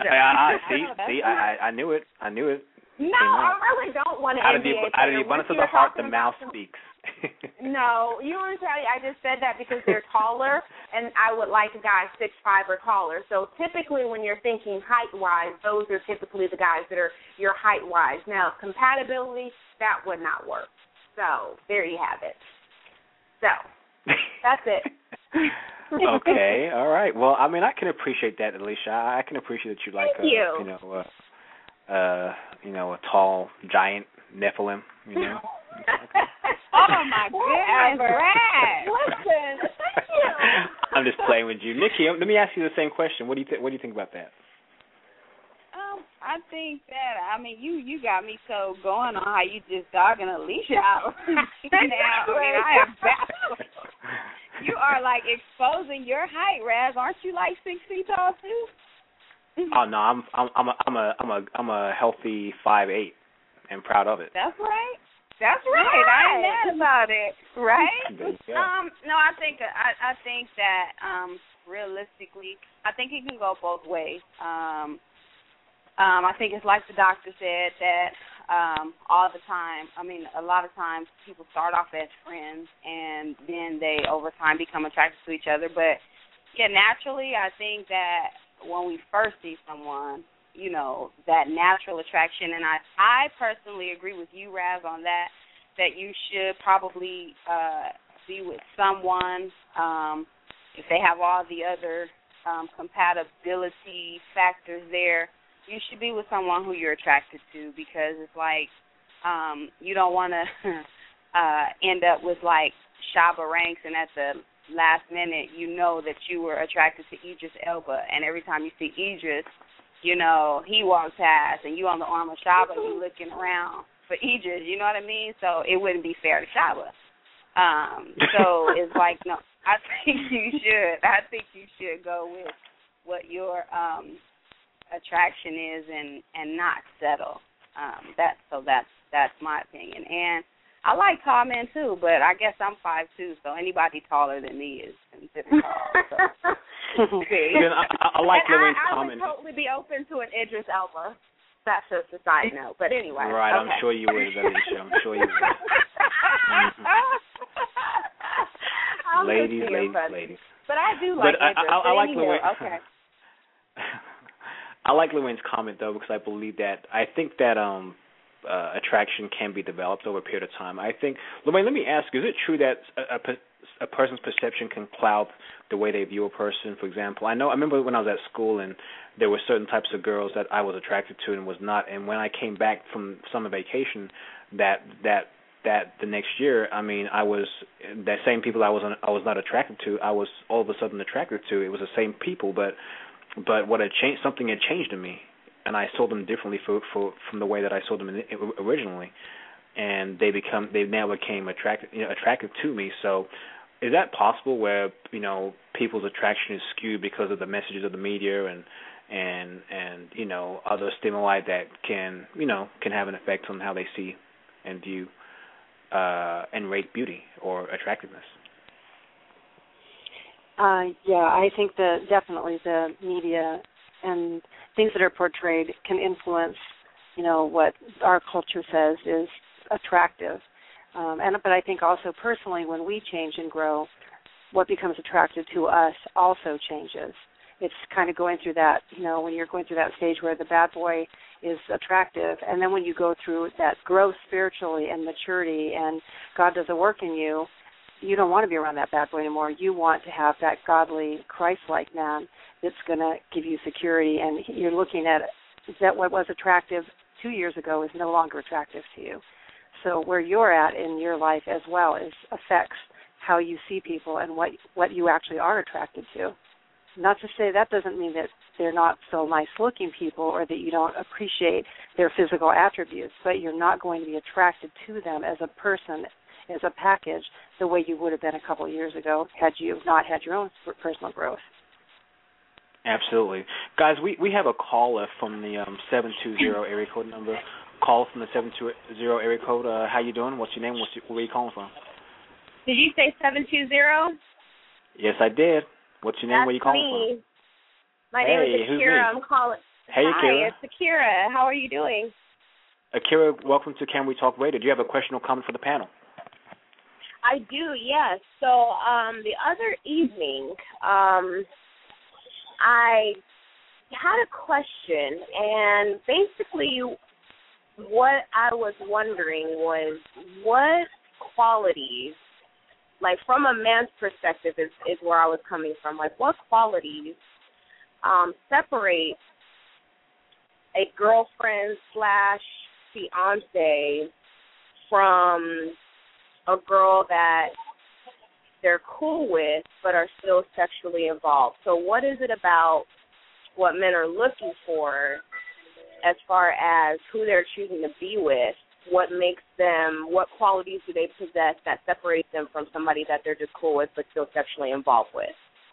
I knew it. No, I really don't want an NBA player. Out of the abundance of the heart, the mouth speaks. No, you want to tell you, I just said that because they're taller, and I would like a guy 6'5" or taller. So typically when you're thinking height-wise, those are typically the guys that are your height-wise. Now, compatibility, that would not work. So there you have it. So that's it. Okay, all right. Well, I mean, I can appreciate that, Alicia. I can appreciate that you like, a tall giant Nephilim, you know. Oh my goodness, Brad! Listen, thank you. I'm just playing with you, Nikki. Let me ask you the same question. What do you think about that? I think that you got me so going on how you just dogging Alicia out. Now, I am baffled. You are like exposing your height, Raz. Aren't you like 6 feet tall too? Oh no, I'm a healthy 5'8" and proud of it. That's right. That's right. I ain't mad about it. Right? No, I think that realistically, I think it can go both ways. I think it's like the doctor said that all the time. I mean, a lot of times people start off as friends and then they over time become attracted to each other. But yeah, naturally, I think that when we first see someone, you know, that natural attraction, and I personally agree with you, Raz, on that you should probably be with someone, if they have all the other compatibility factors there, you should be with someone who you're attracted to, because it's like you don't want to end up with like Shabba Ranks and at the last minute you know that you were attracted to Idris Elba, and every time you see Idris, you know, he walks past and you on the arm of Shabba, you looking around for Idris, you know what I mean? So it wouldn't be fair to Shabba. So it's like, no, I think you should go with what your attraction is and not settle. That's my opinion. And I like tall men too, but I guess I'm 5'2", so anybody taller than me is considered tall. So. I like Lorraine's comment. I would totally be open to an Idris Elba. That's just a side note. But anyway. Right, okay. I'm sure you would, Alicia. I'm sure you would. Ladies. But I do like Idris. I like Lorraine. Okay. I like Lorraine's comment, though, because I think that attraction can be developed over a period of time. I think, Lorraine, let me ask you, is it true that a person's perception can cloud the way they view a person? For example, I remember when I was at school and there were certain types of girls that I was attracted to and was not, and when I came back from summer vacation that the next year, I mean, I was that same people I was not attracted to, I was all of a sudden attracted to. It was the same people, but what had changed, something had changed in me, and I saw them differently from the way that I saw them originally, and they now became attracted to me. So, is that possible where people's attraction is skewed because of the messages of the media and other stimuli that can have an effect on how they see and view and rate beauty or attractiveness? Yeah, I think that definitely the media and things that are portrayed can influence, what our culture says is attractive. But I think also personally, when we change and grow, what becomes attractive to us also changes. It's kind of going through that, when you're going through that stage where the bad boy is attractive, and then when you go through that growth spiritually and maturity and God does a work in you, you don't want to be around that bad boy anymore. You want to have that godly, Christ-like man that's going to give you security, and you're looking at that what was attractive 2 years ago is no longer attractive to you. So where you're at in your life as well affects how you see people and what you actually are attracted to. Not to say that doesn't mean that they're not so nice-looking people or that you don't appreciate their physical attributes, but you're not going to be attracted to them as a person, as a package, the way you would have been a couple of years ago had you not had your own personal growth. Absolutely. Guys, we have a caller from the 720 area code number. Call from the 720 area code. How you doing? What's your name? Where are you calling from? Did you say 720? Yes, I did. What's your name? That's where are you calling me. from? My name is Akira. I'm calling. Hey, Akira. Hi, it's Akira. How are you doing? Akira, welcome to Can We Talk Radio. Do you have a question or comment for the panel? I do, yes. So the other evening, I had a question, and basically what I was wondering was what qualities, like from a man's perspective is where I was coming from, like what qualities separate a girlfriend / fiance from a girl that they're cool with but are still sexually involved. So what is it about what men are looking for as far as who they're choosing to be with? What makes them, what qualities do they possess that separates them from somebody that they're just cool with but still sexually involved with?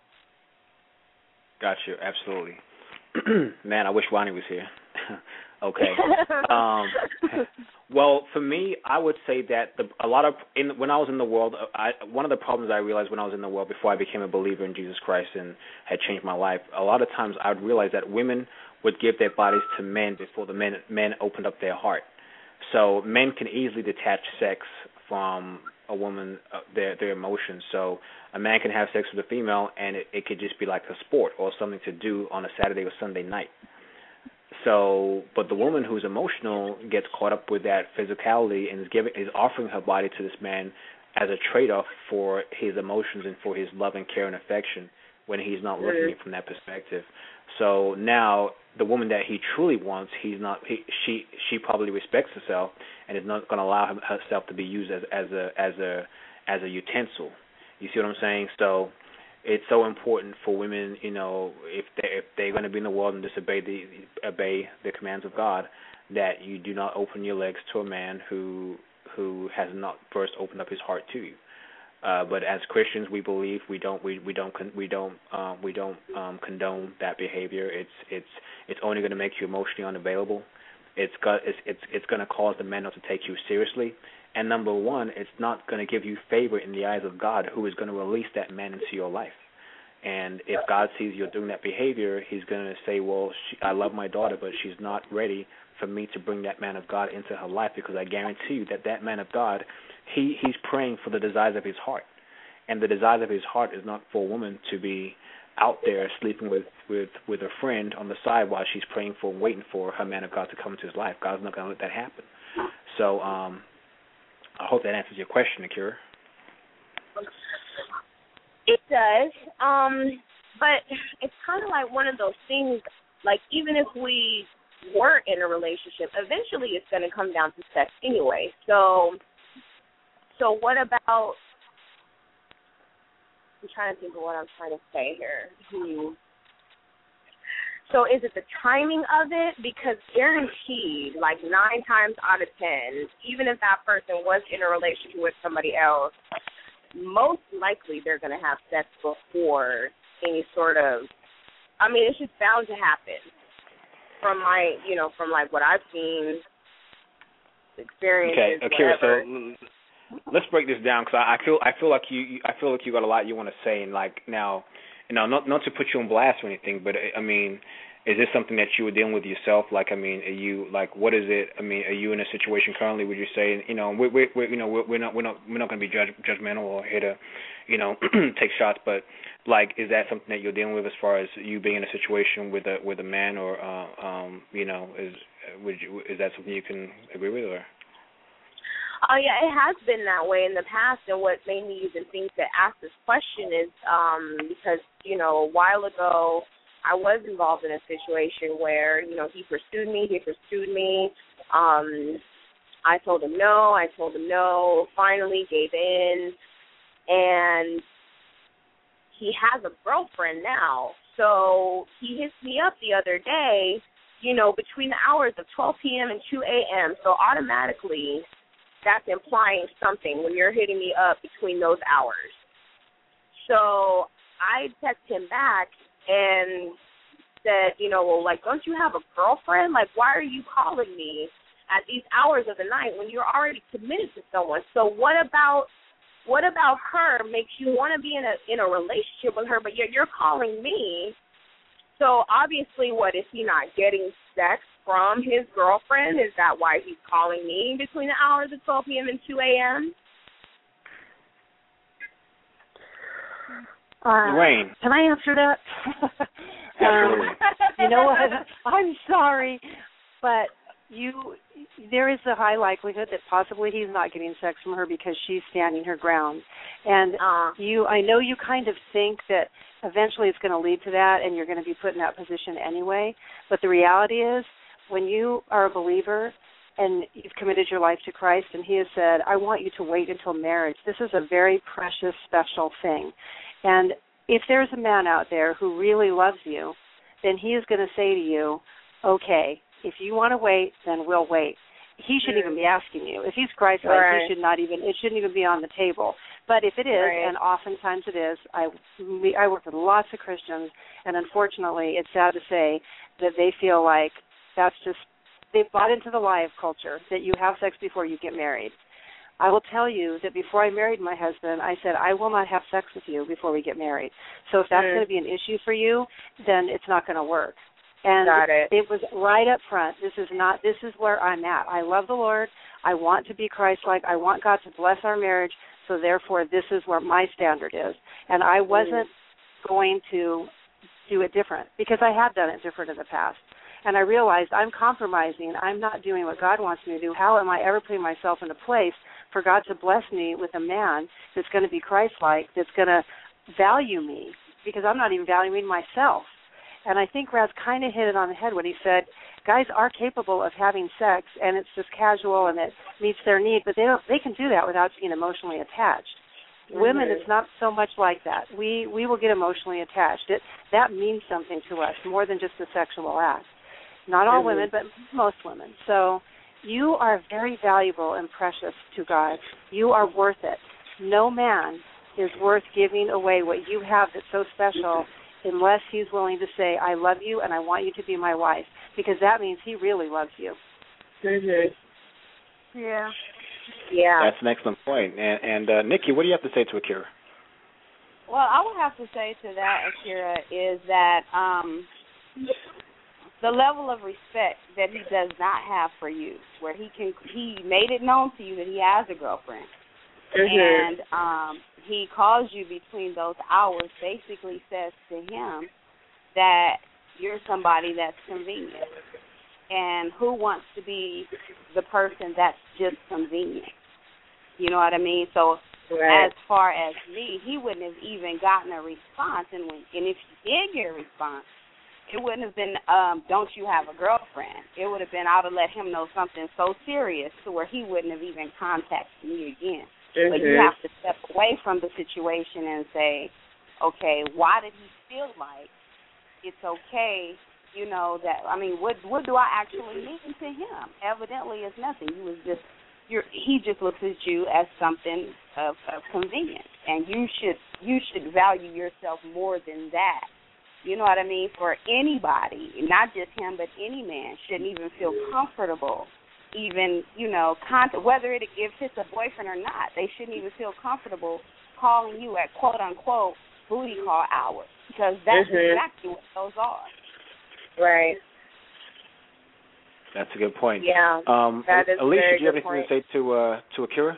Got you, absolutely. Man, I wish Ronnie was here. Okay. Well, for me, I would say that when I was in the world, one of the problems I realized when I was in the world before I became a believer in Jesus Christ and had changed my life, a lot of times I would realize that women would give their bodies to men before the men opened up their heart. So men can easily detach sex from a woman, their emotions. So a man can have sex with a female, and it could just be like a sport or something to do on a Saturday or Sunday night. So, but the woman who's emotional gets caught up with that physicality and is offering her body to this man as a trade-off for his emotions and for his love and care and affection when he's not looking at it from that perspective. So now the woman that he truly wants, she probably respects herself and is not going to allow herself to be used as a utensil. You see what I'm saying? So it's so important for women, if they're going to be in the world and obey the commands of God, that you do not open your legs to a man who has not first opened up his heart to you. But as Christians, we believe we don't condone that behavior. It's only going to make you emotionally unavailable. It's going to cause the man not to take you seriously. And number one, it's not going to give you favor in the eyes of God, who is going to release that man into your life. And if God sees you're doing that behavior, he's going to say, well, I love my daughter, but she's not ready for me to bring that man of God into her life, because I guarantee you that man of God, he's praying for the desires of his heart. And the desires of his heart is not for a woman to be out there sleeping with a friend on the side while she's praying for and waiting for her man of God to come into his life. God's not going to let that happen. So I hope that answers your question, Akira. It does. But it's kind of like one of those things, like even if we weren't in a relationship, eventually it's going to come down to sex anyway. So what about, I'm trying to think of what I'm trying to say here. So is it the timing of it? Because guaranteed, like 9 times out of 10, even if that person was in a relationship with somebody else, most likely they're going to have sex before any sort of, I mean, it's just bound to happen from what I've seen, experiences, okay, Akira, whatever. So let's break this down, because I feel like you got a lot you want to say, and like now, not to put you on blast or anything, but I mean, is this something that you were dealing with yourself? Like, I mean, are you like, what is it? I mean, are you in a situation currently? Would you say, we're not going to be judgmental or here to, take shots, but like, is that something that you're dealing with as far as you being in a situation with a man, or is that something you can agree with, or? Oh, yeah, it has been that way in the past, and what made me even think to ask this question is because, a while ago I was involved in a situation where, he pursued me. I told him no, finally gave in, and he has a girlfriend now. So he hits me up the other day, between the hours of 12 p.m. and 2 a.m., so automatically that's implying something when you're hitting me up between those hours. So I text him back and said, don't you have a girlfriend? Like, why are you calling me at these hours of the night when you're already committed to someone? So what about her makes you want to be in a relationship with her, but you're calling me? So obviously, what, is he not getting sex from his girlfriend? Is that why he's calling me between the hours of 12 p.m. and 2 a.m.? Lorraine. Can I answer that? You know what? I'm sorry, but there is a high likelihood that possibly he's not getting sex from her because she's standing her ground. And I know you kind of think that eventually it's going to lead to that and you're going to be put in that position anyway, but the reality is when you are a believer and you've committed your life to Christ and he has said, I want you to wait until marriage, this is a very precious, special thing. And if there's a man out there who really loves you, then he is going to say to you, okay, if you want to wait, then we'll wait. He shouldn't even be asking you. If he's Christ-like, it shouldn't even be on the table. But if it is, and oftentimes it is, I work with lots of Christians, and unfortunately, it's sad to say that they feel like that's just, they've bought into the lie of culture that you have sex before you get married. I will tell you that before I married my husband, I said, I will not have sex with you before we get married. So if that's going to be an issue for you, then it's not going to work. And it was right up front. This is where I'm at. I love the Lord. I want to be Christ-like. I want God to bless our marriage. So therefore, this is where my standard is. And I wasn't going to do it different because I had done it different in the past. And I realized I'm compromising. I'm not doing what God wants me to do. How am I ever putting myself in a place for God to bless me with a man that's going to be Christ-like, that's going to value me? Because I'm not even valuing myself. And I think Raz kind of hit it on the head when he said, guys are capable of having sex, and it's just casual and it meets their need, but they can do that without being emotionally attached. Women, it's not so much like that. We will get emotionally attached. That means something to us more than just a sexual act. Not all women, but most women. So you are very valuable and precious to God. You are worth it. No man is worth giving away what you have that's so special unless he's willing to say, I love you and I want you to be my wife, because that means he really loves you. Yeah. That's an excellent point. And Nikki, what do you have to say to Akira? Well, I would have to say to that, Akira, is that the level of respect that he does not have for you, where he made it known to you that he has a girlfriend. And he calls you between those hours, basically says to him that you're somebody that's convenient. And who wants to be the person that's just convenient? You know what I mean? So as far as me, he wouldn't have even gotten a response. And if he did get a response, it wouldn't have been, don't you have a girlfriend? It would have been, I would have let him know something so serious to where he wouldn't have even contacted me again. But you have to step away from the situation and say, okay, why did he feel like it's okay, you know, that, I mean, what do I actually mean to him? Evidently it's nothing. He just looks at you as something of convenience, and you should value yourself more than that. You know what I mean? For anybody, not just him, but any man shouldn't even feel comfortable, even, you know, whether if it's a boyfriend or not, they shouldn't even feel comfortable calling you at quote-unquote booty call hours, because that's exactly what those are. Right. That's a good point. Yeah, that is Alicia, very do you have good anything point. to say to Akira?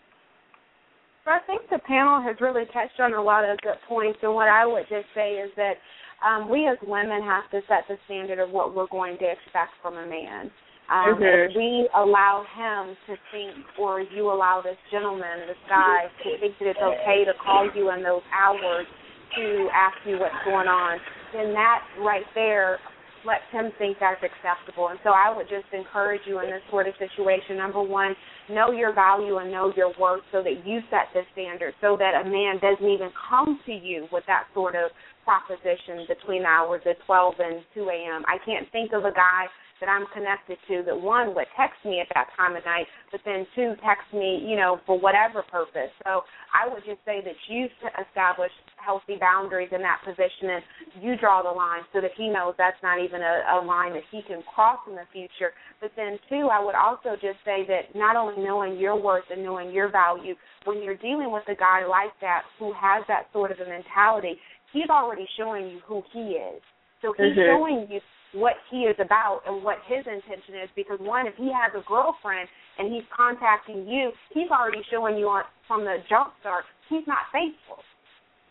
I think the panel has really touched on a lot of good points, and what I would just say is that we as women have to set the standard of what we're going to expect from a man. If we allow him to think, or you allow this gentleman, this guy, to think that it's okay to call you in those hours to ask you what's going on, then that right there lets him think that's acceptable. And so I would just encourage you in this sort of situation, number one, know your value and know your worth so that you set the standard, so that a man doesn't even come to you with that sort of proposition between the hours of 12 and 2 a.m. I can't think of a guy that I'm connected to that, one, would text me at that time of night, but then, two, text me, you know, for whatever purpose. So I would just say that you establish healthy boundaries in that position, and you draw the line so that he knows that's not even a line that he can cross in the future. But then, two, I would also just say that not only knowing your worth and knowing your value, when you're dealing with a guy like that who has that sort of a mentality, he's already showing you who he is. So he's showing you what he is about and what his intention is, because, one, if he has a girlfriend and he's contacting you, he's already showing you from the jump start he's not faithful.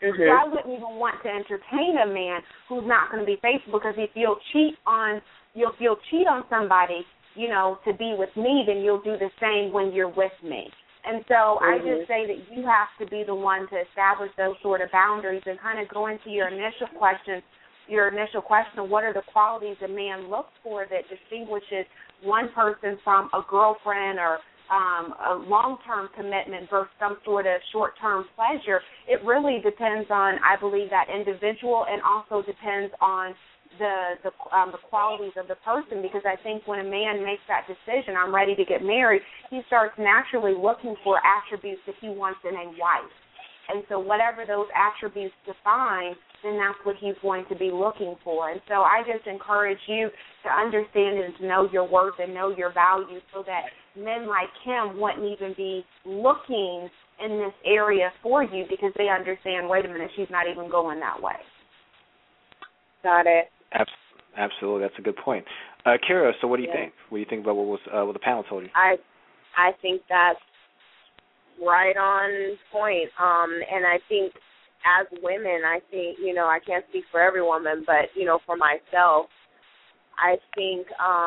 So I wouldn't even want to entertain a man who's not going to be faithful, because if you'll cheat on somebody, you know, to be with me, then you'll do the same when you're with me. And so I just say that you have to be the one to establish those sort of boundaries and kind of go into your initial question of what are the qualities a man looks for that distinguishes one person from a girlfriend or a long-term commitment versus some sort of short-term pleasure. It really depends on, I believe, that individual, and also depends on the qualities of the person, because I think when a man makes that decision, I'm ready to get married, he starts naturally looking for attributes that he wants in a wife. And so whatever those attributes define, then that's what he's going to be looking for. And so I just encourage you to understand and to know your worth and know your value, so that men like him wouldn't even be looking in this area for you, because they understand, wait a minute, she's not even going that way. Got it. Absolutely. That's a good point. Kira, so what do you think? What do you think about what the panel told you? I think that's right on point. And I think as women, I think, you know, I can't speak for every woman, but, you know, for myself, I think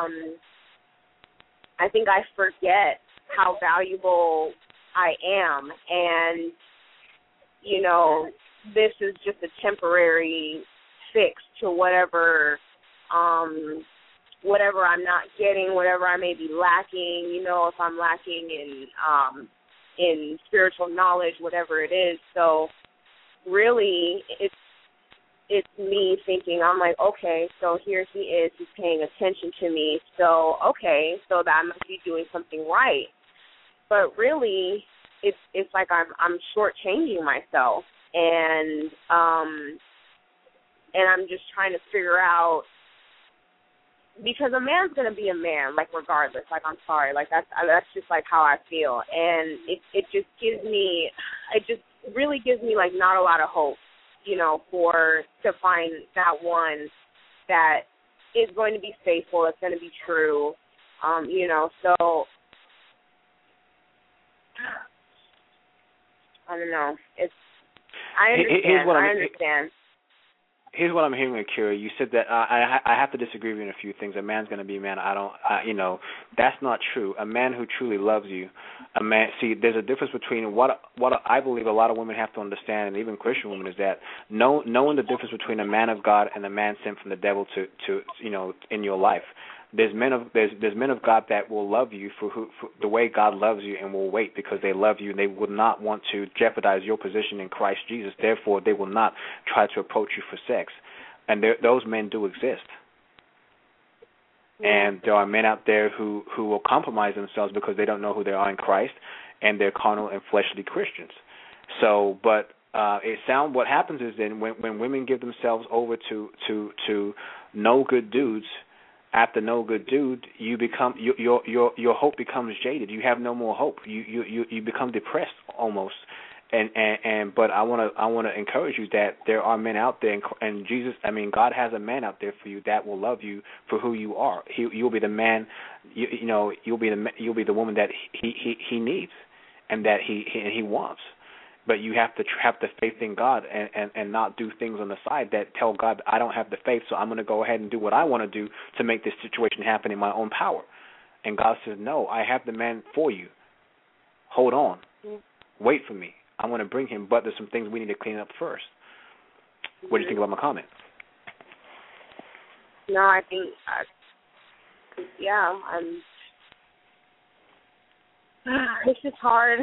I forget how valuable I am. And, you know, this is just a temporary fix to whatever I'm not getting, whatever I may be lacking, you know, if I'm lacking in spiritual knowledge, whatever it is. So really it's me thinking, I'm like, okay, so here he is, he's paying attention to me. So okay, so that I must be doing something right. But really it's like I'm shortchanging myself, and I'm just trying to figure out, because a man's going to be a man, like, regardless. Like, I'm sorry. Like, that's just, like, how I feel. And it just really gives me, like, not a lot of hope, you know, to find that one that is going to be faithful, that's going to be true, you know. So, I don't know. I understand. Here's what I'm hearing, Akira. You said that I have to disagree with you in a few things. A man's going to be a man. You know, that's not true. A man who truly loves you, there's a difference between what I believe a lot of women have to understand, and even Christian women, is that knowing the difference between a man of God and a man sent from the devil to you know, in your life. There's men of God that will love you for the way God loves you, and will wait because they love you, and they would not want to jeopardize your position in Christ Jesus. Therefore, they will not try to approach you for sex. And those men do exist. Yeah. And there are men out there who will compromise themselves because they don't know who they are in Christ, and they're carnal and fleshly Christians. So, but what happens is then when women give themselves over to no good dudes. After no good dude, you become your hope becomes jaded. You have no more hope. You become depressed almost. But I want to encourage you that there are men out there, and God has a man out there for you that will love you for who you are. You'll be the man. You'll be the woman that he needs, and that he wants. But you have to have the faith in God and not do things on the side that tell God, I don't have the faith, so I'm going to go ahead and do what I want to do to make this situation happen in my own power. And God says, no, I have the man for you. Hold on. Wait for me. I want to bring him, but there's some things we need to clean up first. What do you think about my comment? No, I think, it's just hard.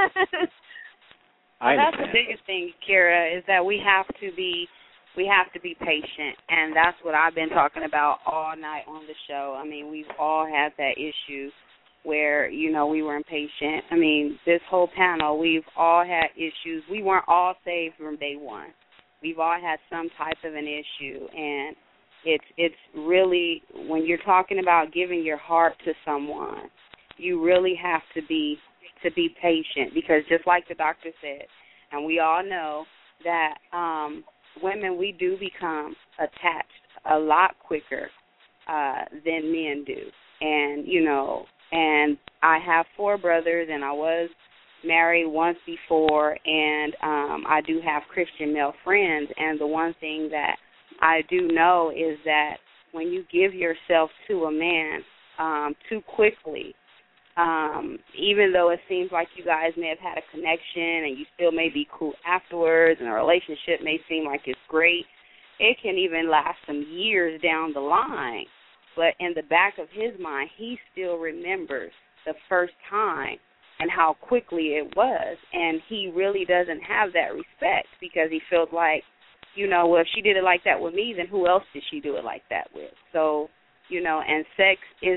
That's the biggest thing, Kira, is that we have to be patient, and that's what I've been talking about all night on the show. I mean, we've all had that issue where, you know, we were impatient. I mean, this whole panel, we've all had issues. We weren't all saved from day one. We've all had some type of an issue, and it's really, when you're talking about giving your heart to someone, you really have to be patient, because just like the doctor said, and we all know that women, we do become attached a lot quicker than men do. And, you know, and I have 4 brothers, and I was married once before, and I do have Christian male friends, and the one thing that I do know is that when you give yourself to a man too quickly, even though it seems like you guys may have had a connection and you still may be cool afterwards and a relationship may seem like it's great, it can even last some years down the line. But in the back of his mind, he still remembers the first time and how quickly it was. And he really doesn't have that respect because he feels like, you know, well, if she did it like that with me, then who else did she do it like that with? So, you know, and sex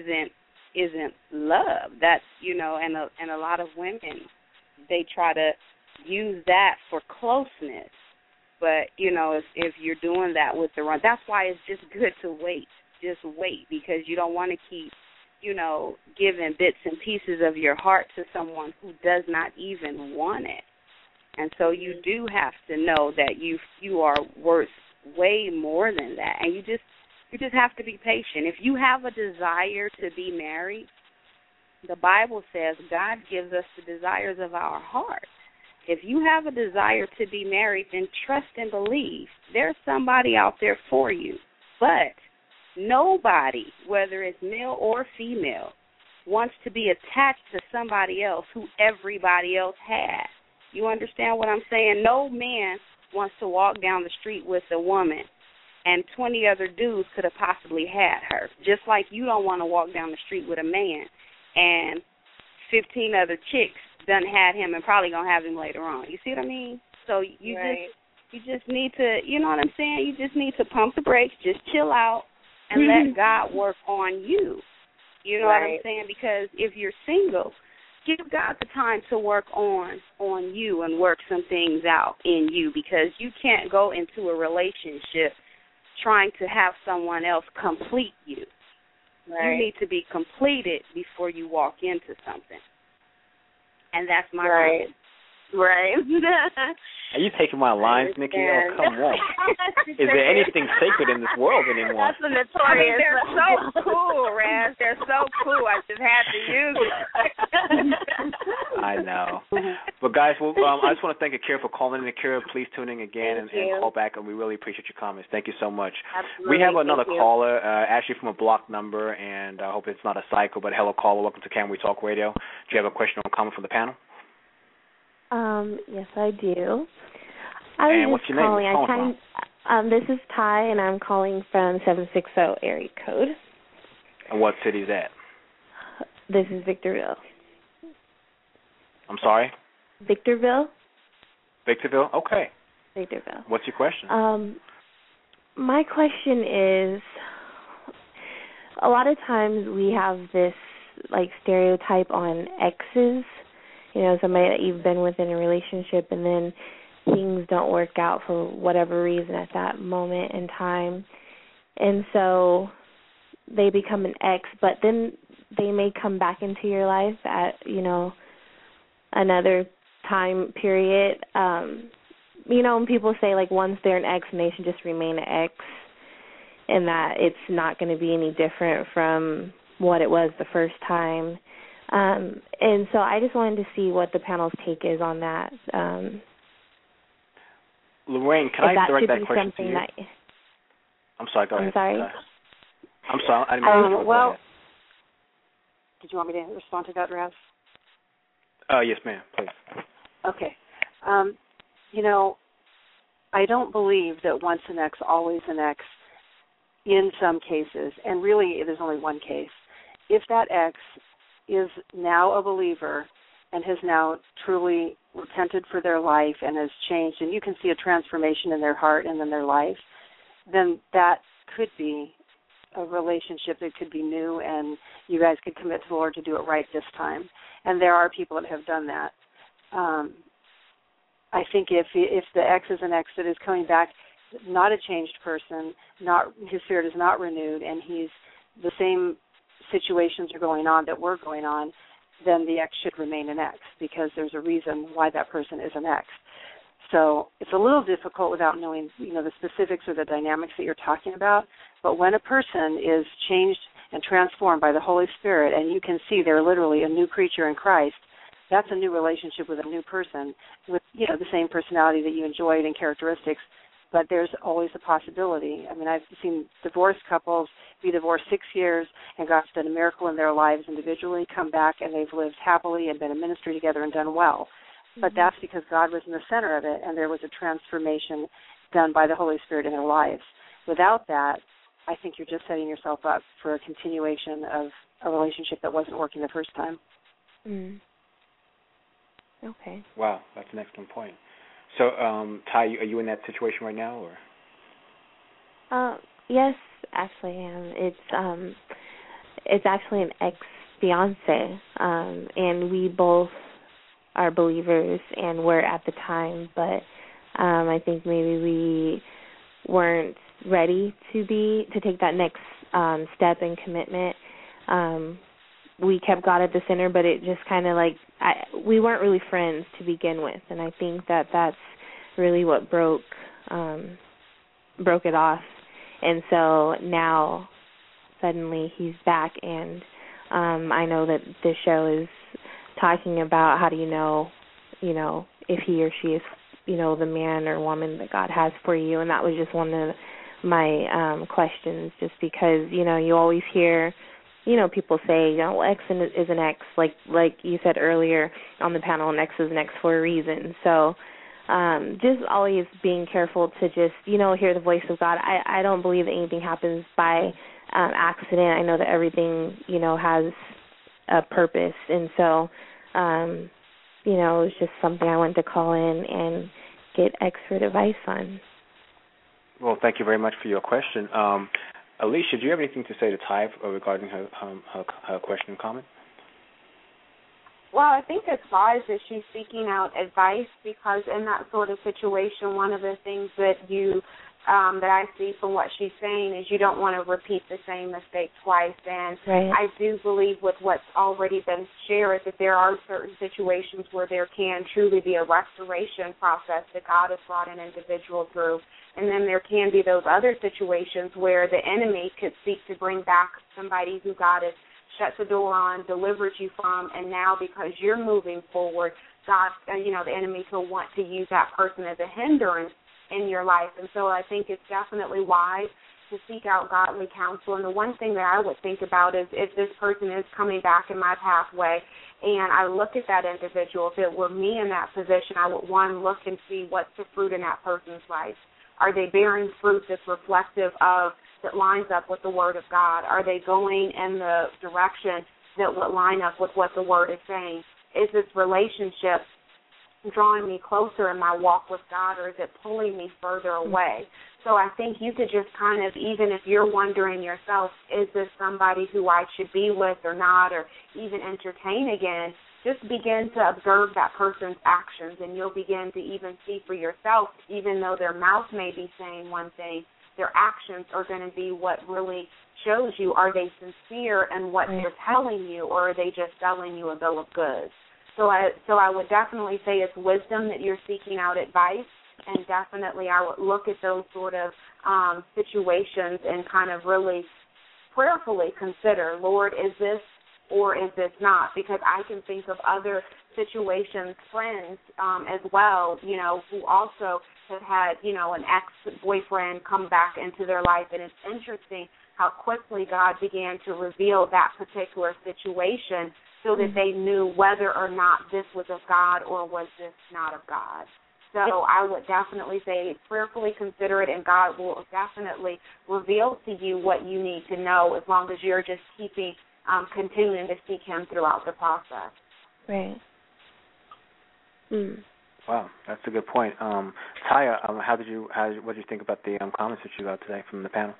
isn't love. That's, you know, and a lot of women, they try to use that for closeness. But, you know, if you're doing that with the wrong, that's why it's just good to wait. Just wait, because you don't want to keep, you know, giving bits and pieces of your heart to someone who does not even want it. And so you do have to know that you are worth way more than that. And you just have to be patient. If you have a desire to be married, the Bible says God gives us the desires of our heart. If you have a desire to be married, then trust and believe there's somebody out there for you. But nobody, whether it's male or female, wants to be attached to somebody else who everybody else has. You understand what I'm saying? No man wants to walk down the street with a woman and 20 other dudes could have possibly had her. Just like you don't want to walk down the street with a man and 15 other chicks done had him and probably going to have him later on. You see what I mean? So you just need to, you know what I'm saying? You just need to pump the brakes, just chill out, and let God work on you. You know what I'm saying? Because if you're single, give God the time to work on you and work some things out in you, because you can't go into a relationship trying to have someone else complete you. You need to be completed before you walk into something. And that's my opinion. Right. Are you taking my lines, Nikki? Oh, come on. Is there anything sacred in this world anymore? That's a notorious. They're so cool, Raz. They're so cool. I just had to use it. I know. But, guys, well, I just want to thank Akira for calling in. Akira, please tune in again and call back, and we really appreciate your comments. Thank you so much. Absolutely. We have another caller, actually from a blocked number, and I hope it's not a cycle, but hello, caller. Welcome to Can We Talk Radio. Do you have a question or comment from the panel? Yes, I do. And what's your name? Where you calling from? This is Ty, and I'm calling from 760 area code. And what city is that? This is Victorville. I'm sorry? Victorville. Victorville? Okay. Victorville. What's your question? My question is, a lot of times we have this, like, stereotype on exes. You know, somebody that you've been with in a relationship and then things don't work out for whatever reason at that moment in time. And so they become an ex, but then they may come back into your life at, you know, another time period. You know, when people say, like, once they're an ex and they should just remain an ex and that it's not going to be any different from what it was the first time. And so I just wanted to see what the panel's take is on that. Lorraine, can I direct that question to you? I'm sorry, go ahead. I'm sorry? I'm sorry. I didn't mean well, did you want me to respond to that, Raz? Yes, ma'am, please. Okay. You know, I don't believe that once an ex, always an ex in some cases, and really there's only one case. If that ex is now a believer and has now truly repented for their life and has changed, and you can see a transformation in their heart and in their life, then that could be a relationship that could be new, and you guys could commit to the Lord to do it right this time. And there are people that have done that. I think if the ex is an ex that is coming back, not a changed person, not his spirit is not renewed, and he's the same situations are going on that were going on, then the ex should remain an ex, because there's a reason why that person is an ex. So it's a little difficult without knowing, you know, the specifics or the dynamics that you're talking about. But when a person is changed and transformed by the Holy Spirit, and you can see they're literally a new creature in Christ, that's a new relationship with a new person with, the same personality that you enjoyed and characteristics, but there's always a possibility. I mean, I've seen divorced couples be divorced 6 years and God's done a miracle in their lives individually, come back, and they've lived happily and been in ministry together and done well. But that's because God was in the center of it, and there was a transformation done by the Holy Spirit in their lives. Without that, I think you're just setting yourself up for a continuation of a relationship that wasn't working the first time. Mm. Okay. Wow, that's an excellent point. So, Ty, are you in that situation right now, or? Yes, actually, I am. It's actually an ex-fiance, and we both are believers and were at the time, but I think maybe we weren't ready to take that next step in commitment. We kept God at the center, but it just kind of we weren't really friends to begin with, and I think that's really what broke it off. And so now suddenly he's back, and I know that this show is talking about how do you know if he or she is the man or woman that God has for you, and that was just one of my questions, just because you always hear people say X is an X, like you said earlier on the panel, an X is an X for a reason. So just always being careful to just hear the voice of God. I don't believe that anything happens by accident. I know that everything has a purpose, and so it was just something I wanted to call in and get expert advice on. Well, thank you very much for your question. Alicia, do you have anything to say to Ty regarding her question and comment? Well, I think it's wise that she's seeking out advice, because in that sort of situation, one of the things that that I see from what she's saying is you don't want to repeat the same mistake twice. And right. I do believe with what's already been shared that there are certain situations where there can truly be a restoration process that God has brought an individual through. And then there can be those other situations where the enemy could seek to bring back somebody who God has shut the door on, delivered you from, and now because you're moving forward, God, the enemy could want to use that person as a hindrance in your life. And so I think it's definitely wise to seek out godly counsel. And the one thing that I would think about is if this person is coming back in my pathway and I look at that individual, if it were me in that position, I would, one, look and see what's the fruit in that person's life. Are they bearing fruit that's reflective of, that lines up with the Word of God? Are they going in the direction that would line up with what the Word is saying? Is this relationship drawing me closer in my walk with God, or is it pulling me further away? So I think you could just kind of, even if you're wondering yourself, is this somebody who I should be with or not, or even entertain again, just begin to observe that person's actions, and you'll begin to even see for yourself, even though their mouth may be saying one thing, their actions are going to be what really shows you, are they sincere in what they're telling you, or are they just selling you a bill of goods? So I would definitely say it's wisdom that you're seeking out advice, and definitely I would look at those sort of situations and kind of really prayerfully consider, Lord, is this or is this not? Because I can think of other situations, friends as well, who also have had, an ex-boyfriend come back into their life. And it's interesting how quickly God began to reveal that particular situation so that they knew whether or not this was of God or was this not of God. So I would definitely say prayerfully consider it, and God will definitely reveal to you what you need to know, as long as you're just continuing to seek Him throughout the process. Right. Wow, that's a good point. Taya, what did you think about the comments that you got today from the panel?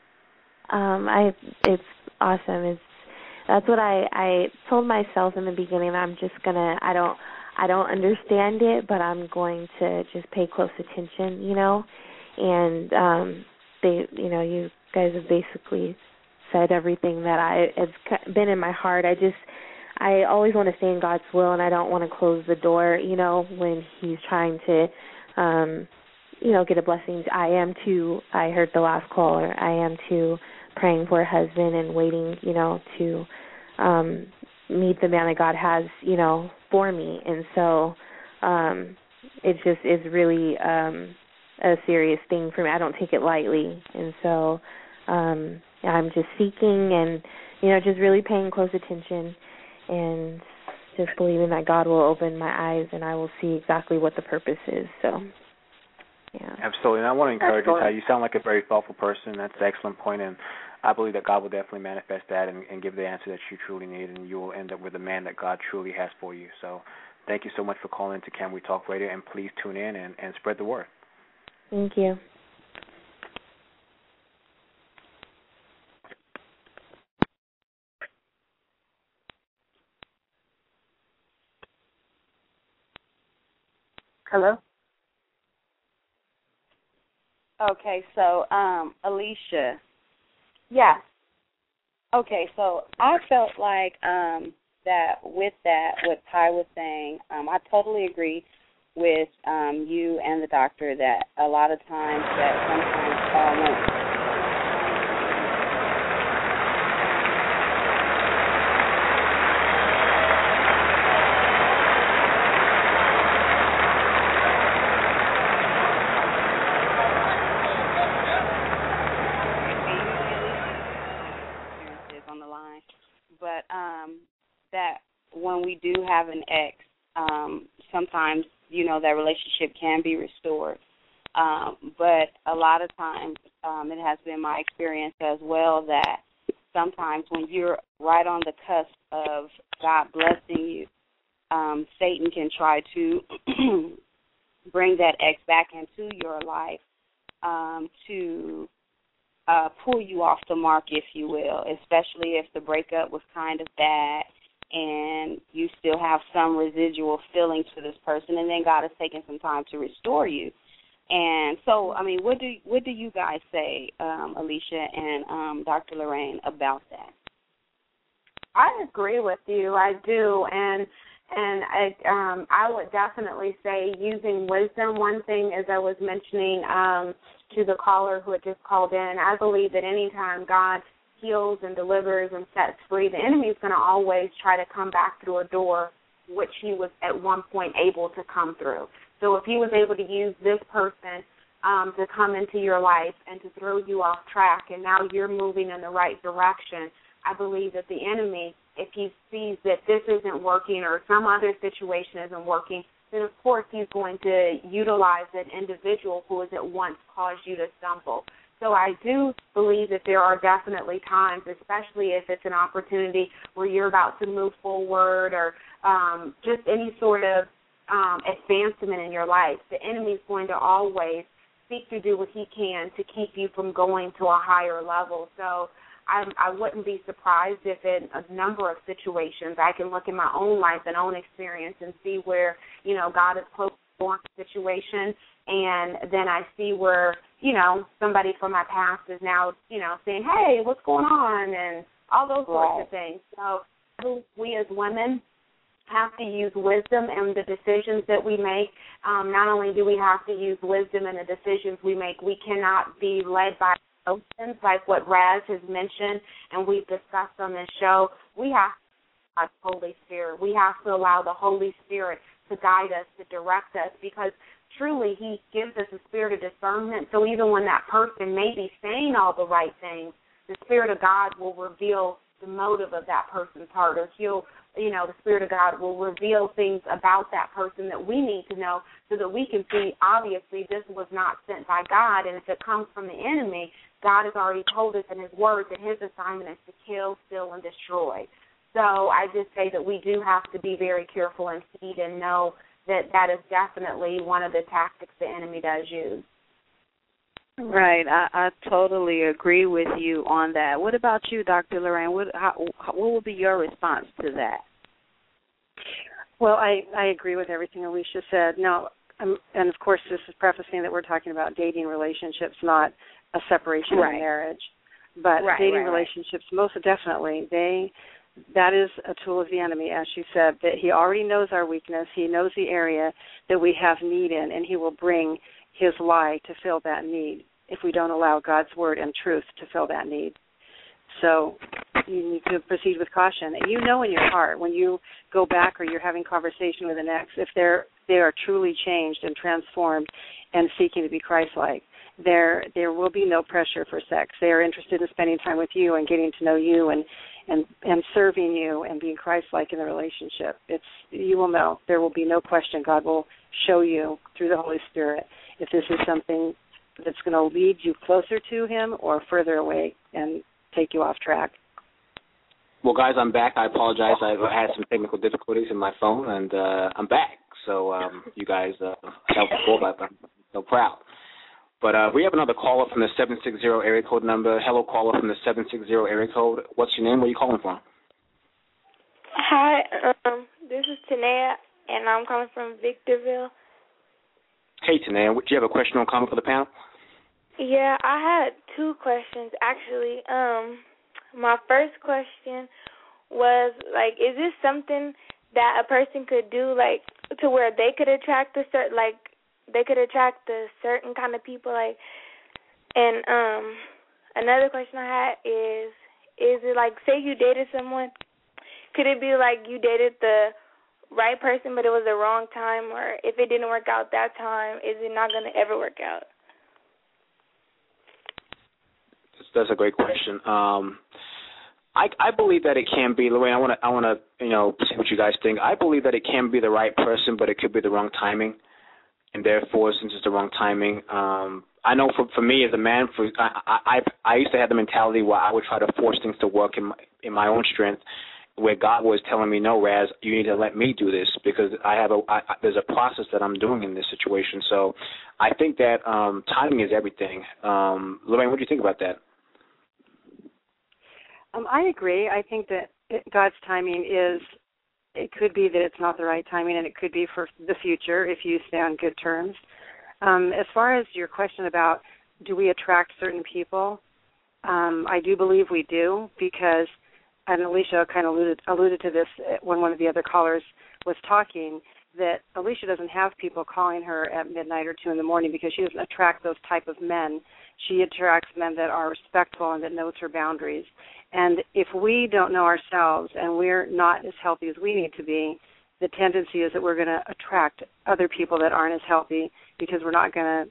It's awesome. That's what I told myself in the beginning. I'm just gonna. I don't understand it, but I'm going to just pay close attention. And you guys have basically said everything that it's been in my heart. I always want to stay in God's will, and I don't want to close the door, when He's trying to, get a blessing. I heard the last caller, I am too praying for a husband and waiting, to meet the man that God has, for me. And so it just is really a serious thing for me. I don't take it lightly. And so I'm just seeking and, just really paying close attention and just believing that God will open my eyes and I will see exactly what the purpose is. So, yeah. Absolutely. And I want to encourage you, Ty. You sound like a very thoughtful person. That's an excellent point. And I believe that God will definitely manifest that and give the answer that you truly need, and you will end up with the man that God truly has for you. So thank you so much for calling into Can We Talk Radio, and please tune in and spread the word. Thank you. Hello? Okay, so Alicia. Yes. Okay, so I felt like that with that, what Ty was saying, I totally agree with you and the doctor that a lot of times that sometimes on the line, but that when we do have an ex, sometimes, that relationship can be restored. But a lot of times it has been my experience as well that sometimes when you're right on the cusp of God blessing you, Satan can try to bring that ex back into your life to pull you off the mark, if you will, especially if the breakup was kind of bad and you still have some residual feelings for this person, and then God has taken some time to restore you. And so, I mean, what do you guys say, Alicia and Dr. Lorraine, about that? I agree with you. I do, and I would definitely say using wisdom. One thing, as I was mentioning to the caller who had just called in, I believe that anytime God heals and delivers and sets free, the enemy is going to always try to come back through a door which he was at one point able to come through. So if he was able to use this person to come into your life and to throw you off track, and now you're moving in the right direction, I believe that the enemy, if he sees that this isn't working or some other situation isn't working, then of course he's going to utilize that individual who has at once caused you to stumble. So I do believe that there are definitely times, especially if it's an opportunity where you're about to move forward or just any sort of advancement in your life, the enemy is going to always seek to do what he can to keep you from going to a higher level. So I wouldn't be surprised if in a number of situations I can look in my own life and own experience and see where, God has closed the door on the situation, and then I see where, somebody from my past is now, saying, hey, what's going on, and all those sorts of things. So we as women have to use wisdom in the decisions that we make. Not only do we have to use wisdom in the decisions we make, we cannot be led by emotions like what Raz has mentioned and we've discussed on this show. We have to have the Holy Spirit. We have to allow the Holy Spirit to guide us, to direct us, because truly he gives us a spirit of discernment. So even when that person may be saying all the right things, the Spirit of God will reveal the motive of that person's heart, or the Spirit of God will reveal things about that person that we need to know so that we can see, obviously, this was not sent by God, and if it comes from the enemy, God has already told us in his word that his assignment is to kill, steal, and destroy. So I just say that we do have to be very careful and heed and know that that is definitely one of the tactics the enemy does use. Right. I totally agree with you on that. What about you, Dr. Lorraine? What will be your response to that? Well, I agree with everything Alicia said. Now, and of course, this is prefacing that we're talking about dating relationships, not a separation or marriage. But dating relationships, most definitely, that is a tool of the enemy, as she said, that he already knows our weakness. He knows the area that we have need in, and he will bring his lie to fill that need if we don't allow God's word and truth to fill that need. So you need to proceed with caution. And you know in your heart when you go back or you're having conversation with an ex, if they are truly changed and transformed and seeking to be Christ-like, there will be no pressure for sex. They are interested in spending time with you and getting to know you and serving you and being Christ-like in the relationship. You will know. There will be no question. God will show you through the Holy Spirit if this is something that's going to lead you closer to Him or further away and take you off track. Well, guys, I'm back. I apologize. I had some technical difficulties in my phone, and I'm back. So you guys helped before, but I'm so proud. But we have another caller from the 760 area code number. Hello, caller from the 760 area code. What's your name? Where are you calling from? Hi, this is Tanea, and I'm calling from Victorville. Hey, Tanea. Do you have a question or comment for the panel? Yeah, I had two questions, actually. My first question was, like, is this something that a person could do, like, to where they could attract a certain, like, they could attract a certain kind of people, like, and another question I had is it, like, say you dated someone, could it be, like, you dated the right person but it was the wrong time, or if it didn't work out that time, is it not going to ever work out? That's a great question. I believe that it can be, Lorraine. I want to see what you guys think. I believe that it can be the right person, but it could be the wrong timing, and therefore, since it's the wrong timing, I know for me as a man, I used to have the mentality where I would try to force things to work in my own strength, where God was telling me, no, Raz, you need to let me do this because there's a process that I'm doing in this situation. So I think that timing is everything. Lorraine, what do you think about that? I agree. I think that God's timing it could be that it's not the right timing, and it could be for the future if you stay on good terms. As far as your question about do we attract certain people, I do believe we do because, and Alicia kind of alluded to this when one of the other callers was talking, that Alicia doesn't have people calling her at midnight or 2 in the morning because she doesn't attract those type of men. She attracts men that are respectful and that knows her boundaries. And if we don't know ourselves and we're not as healthy as we need to be, the tendency is that we're going to attract other people that aren't as healthy because we're not going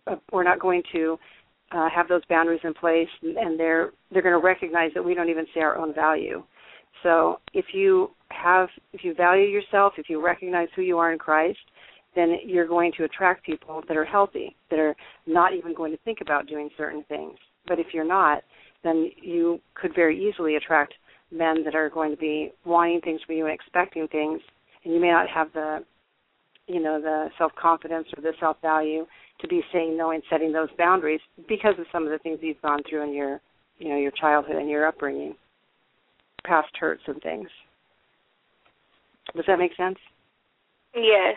to have those boundaries in place, and they're going to recognize that we don't even see our own value. So if you value yourself, if you recognize who you are in Christ, then you're going to attract people that are healthy, that are not even going to think about doing certain things. But if you're not, then you could very easily attract men that are going to be wanting things from you and expecting things, and you may not have the self-confidence or the self-value to be saying no and setting those boundaries because of some of the things you've gone through in your childhood and your upbringing, past hurts and things. Does that make sense? Yes.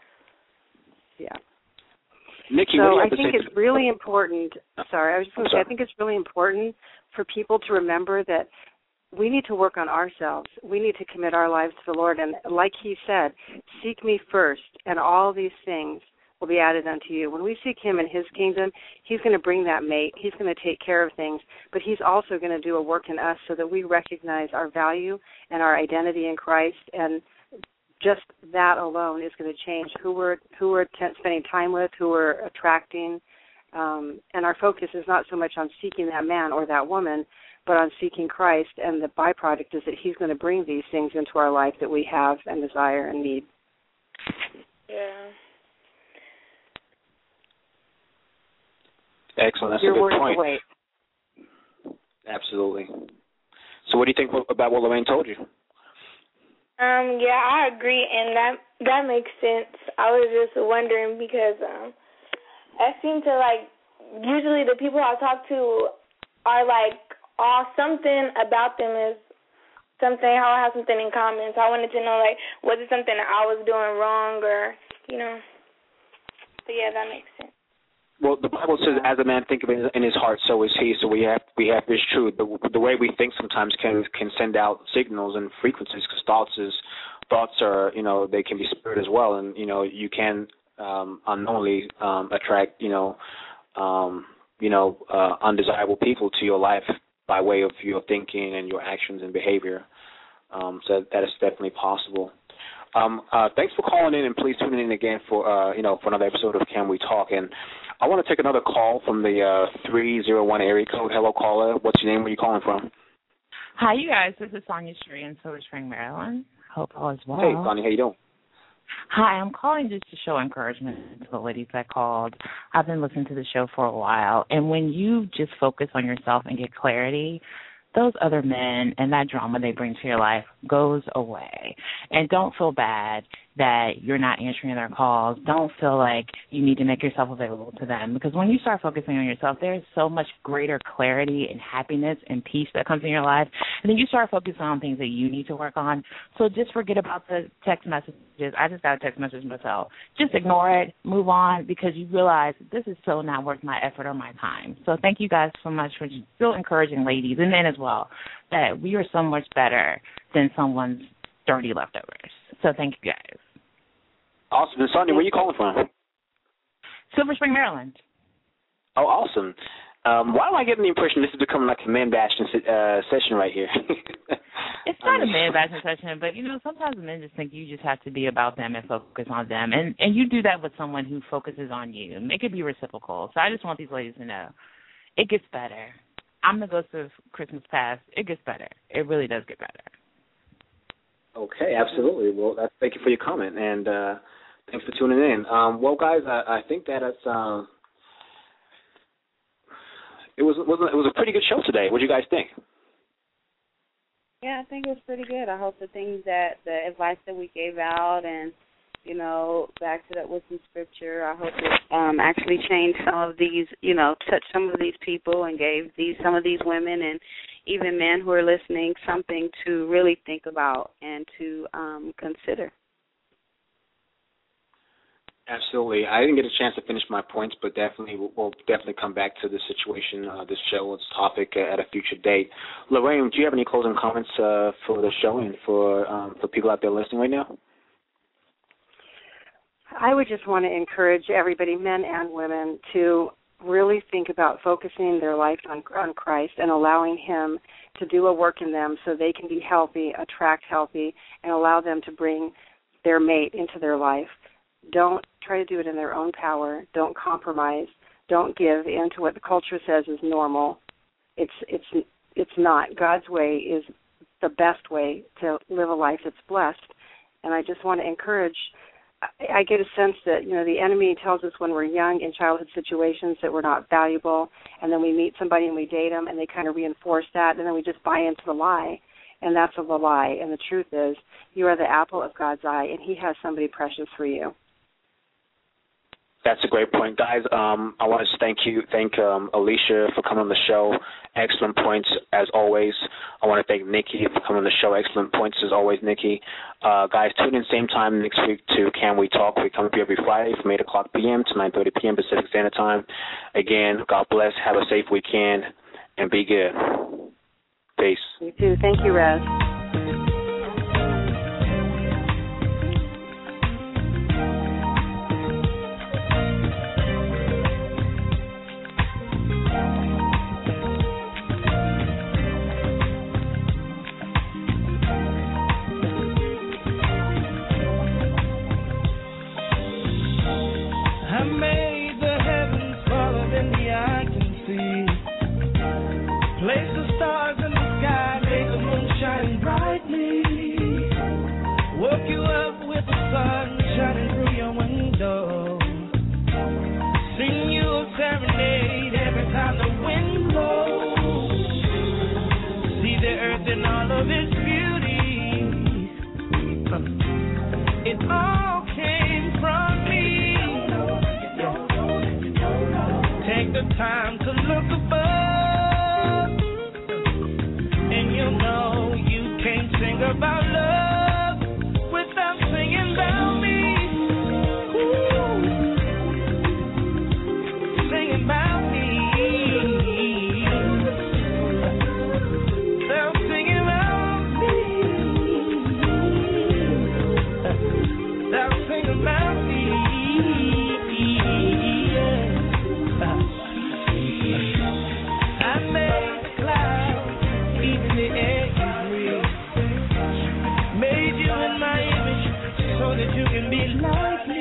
Yeah. Nikki, so I think it's really important. Sorry, I was just going to say, I think it's really important for people to remember that we need to work on ourselves. We need to commit our lives to the Lord. And like he said, seek me first, and all these things will be added unto you. When we seek him in his kingdom, he's going to bring that mate. He's going to take care of things. But he's also going to do a work in us so that we recognize our value and our identity in Christ. And just that alone is going to change who we're spending time with, who we're attracting. And our focus is not so much on seeking that man or that woman, but on seeking Christ, and the byproduct is that he's going to bring these things into our life that we have and desire and need. Yeah. Excellent. That's You're a good worth point. the wait. Absolutely. So what do you think about what Lorraine told you? Yeah, I agree, and that makes sense. I was just wondering because I seem to, like, usually the people I talk to are, like, something about them is something, how I have something in common. So I wanted to know, like, was it something that I was doing wrong or, So, yeah, that makes sense. Well, the Bible says, as a man thinketh in his heart, so is he. So we have this truth. The way we think sometimes can send out signals and frequencies, because thoughts are, they can be spirit as well. And, you can unknowingly attract, undesirable people to your life by way of your thinking and your actions and behavior. So that is definitely possible. Thanks for calling in, and please tune in again for for another episode of Can We Talk. And I want to take another call from the 301 area code. Hello, caller. What's your name? Where are you calling from? Hi, you guys. This is Sonia Shree in Silver Spring, Maryland. Hope all is well. Hey, Sonia. How you doing? Hi, I'm calling just to show encouragement to the ladies that called. I've been listening to the show for a while, and when you just focus on yourself and get clarity, those other men and that drama they bring to your life goes away. And don't feel bad that you're not answering their calls. Don't feel like you need to make yourself available to them, because when you start focusing on yourself, there's so much greater clarity and happiness and peace that comes in your life. And then you start focusing on things that you need to work on. So just forget about the text messages. I just got a text message myself. Just ignore it, move on, because you realize this is so not worth my effort or my time. So thank you guys so much for still encouraging ladies and men as well that we are so much better than someone's dirty leftovers. So thank you guys. Awesome. And Sonia, where are you calling from? Silver Spring, Maryland. Oh, awesome. Why am I getting the impression this is becoming like a man bashing session right here? It's not a man bashing session, but, sometimes men just think you just have to be about them and focus on them. And you do that with someone who focuses on you. Make it be reciprocal. So I just want these ladies to know it gets better. I'm the ghost of Christmas past. It gets better. It really does get better. Okay, absolutely. Well, thank you for your comment, and thanks for tuning in. Well, guys, I think that it's it was a pretty good show today. What do you guys think? Yeah, I think it was pretty good. I hope the advice that we gave out, and back to that with some scripture, I hope it actually changed some of these, touched some of these people and gave some of these women and even men who are listening something to really think about and to consider. Absolutely. I didn't get a chance to finish my points, but we'll definitely come back to this situation, this show, this topic at a future date. Lorraine, do you have any closing comments for the show and for people out there listening right now? I would just want to encourage everybody, men and women, to really think about focusing their life on Christ and allowing Him to do a work in them so they can be healthy, attract healthy, and allow them to bring their mate into their life. Don't try to do it in their own power. Don't compromise. Don't give in to what the culture says is normal. It's not. God's way is the best way to live a life that's blessed. And I just want to encourage. I get a sense that, the enemy tells us when we're young in childhood situations that we're not valuable, and then we meet somebody and we date them, and they kind of reinforce that, and then we just buy into the lie, and that's a lie. And the truth is, you are the apple of God's eye, and He has somebody precious for you. That's a great point, guys. I want to thank Alicia for coming on the show. Excellent points, as always. I want to thank Nikki for coming on the show. Excellent points, as always, Nikki. Guys, tune in same time next week to Can We Talk? We come up here every Friday from 8 o'clock p.m. to 9:30 p.m. Pacific Standard Time. Again, God bless. Have a safe weekend, and be good. Peace. You too. Thank you, Raz. Time to look above, and you'll know you can't sing about love without singing about me. Ooh. Singing about me. They'll sing about me. They'll sing about me. be like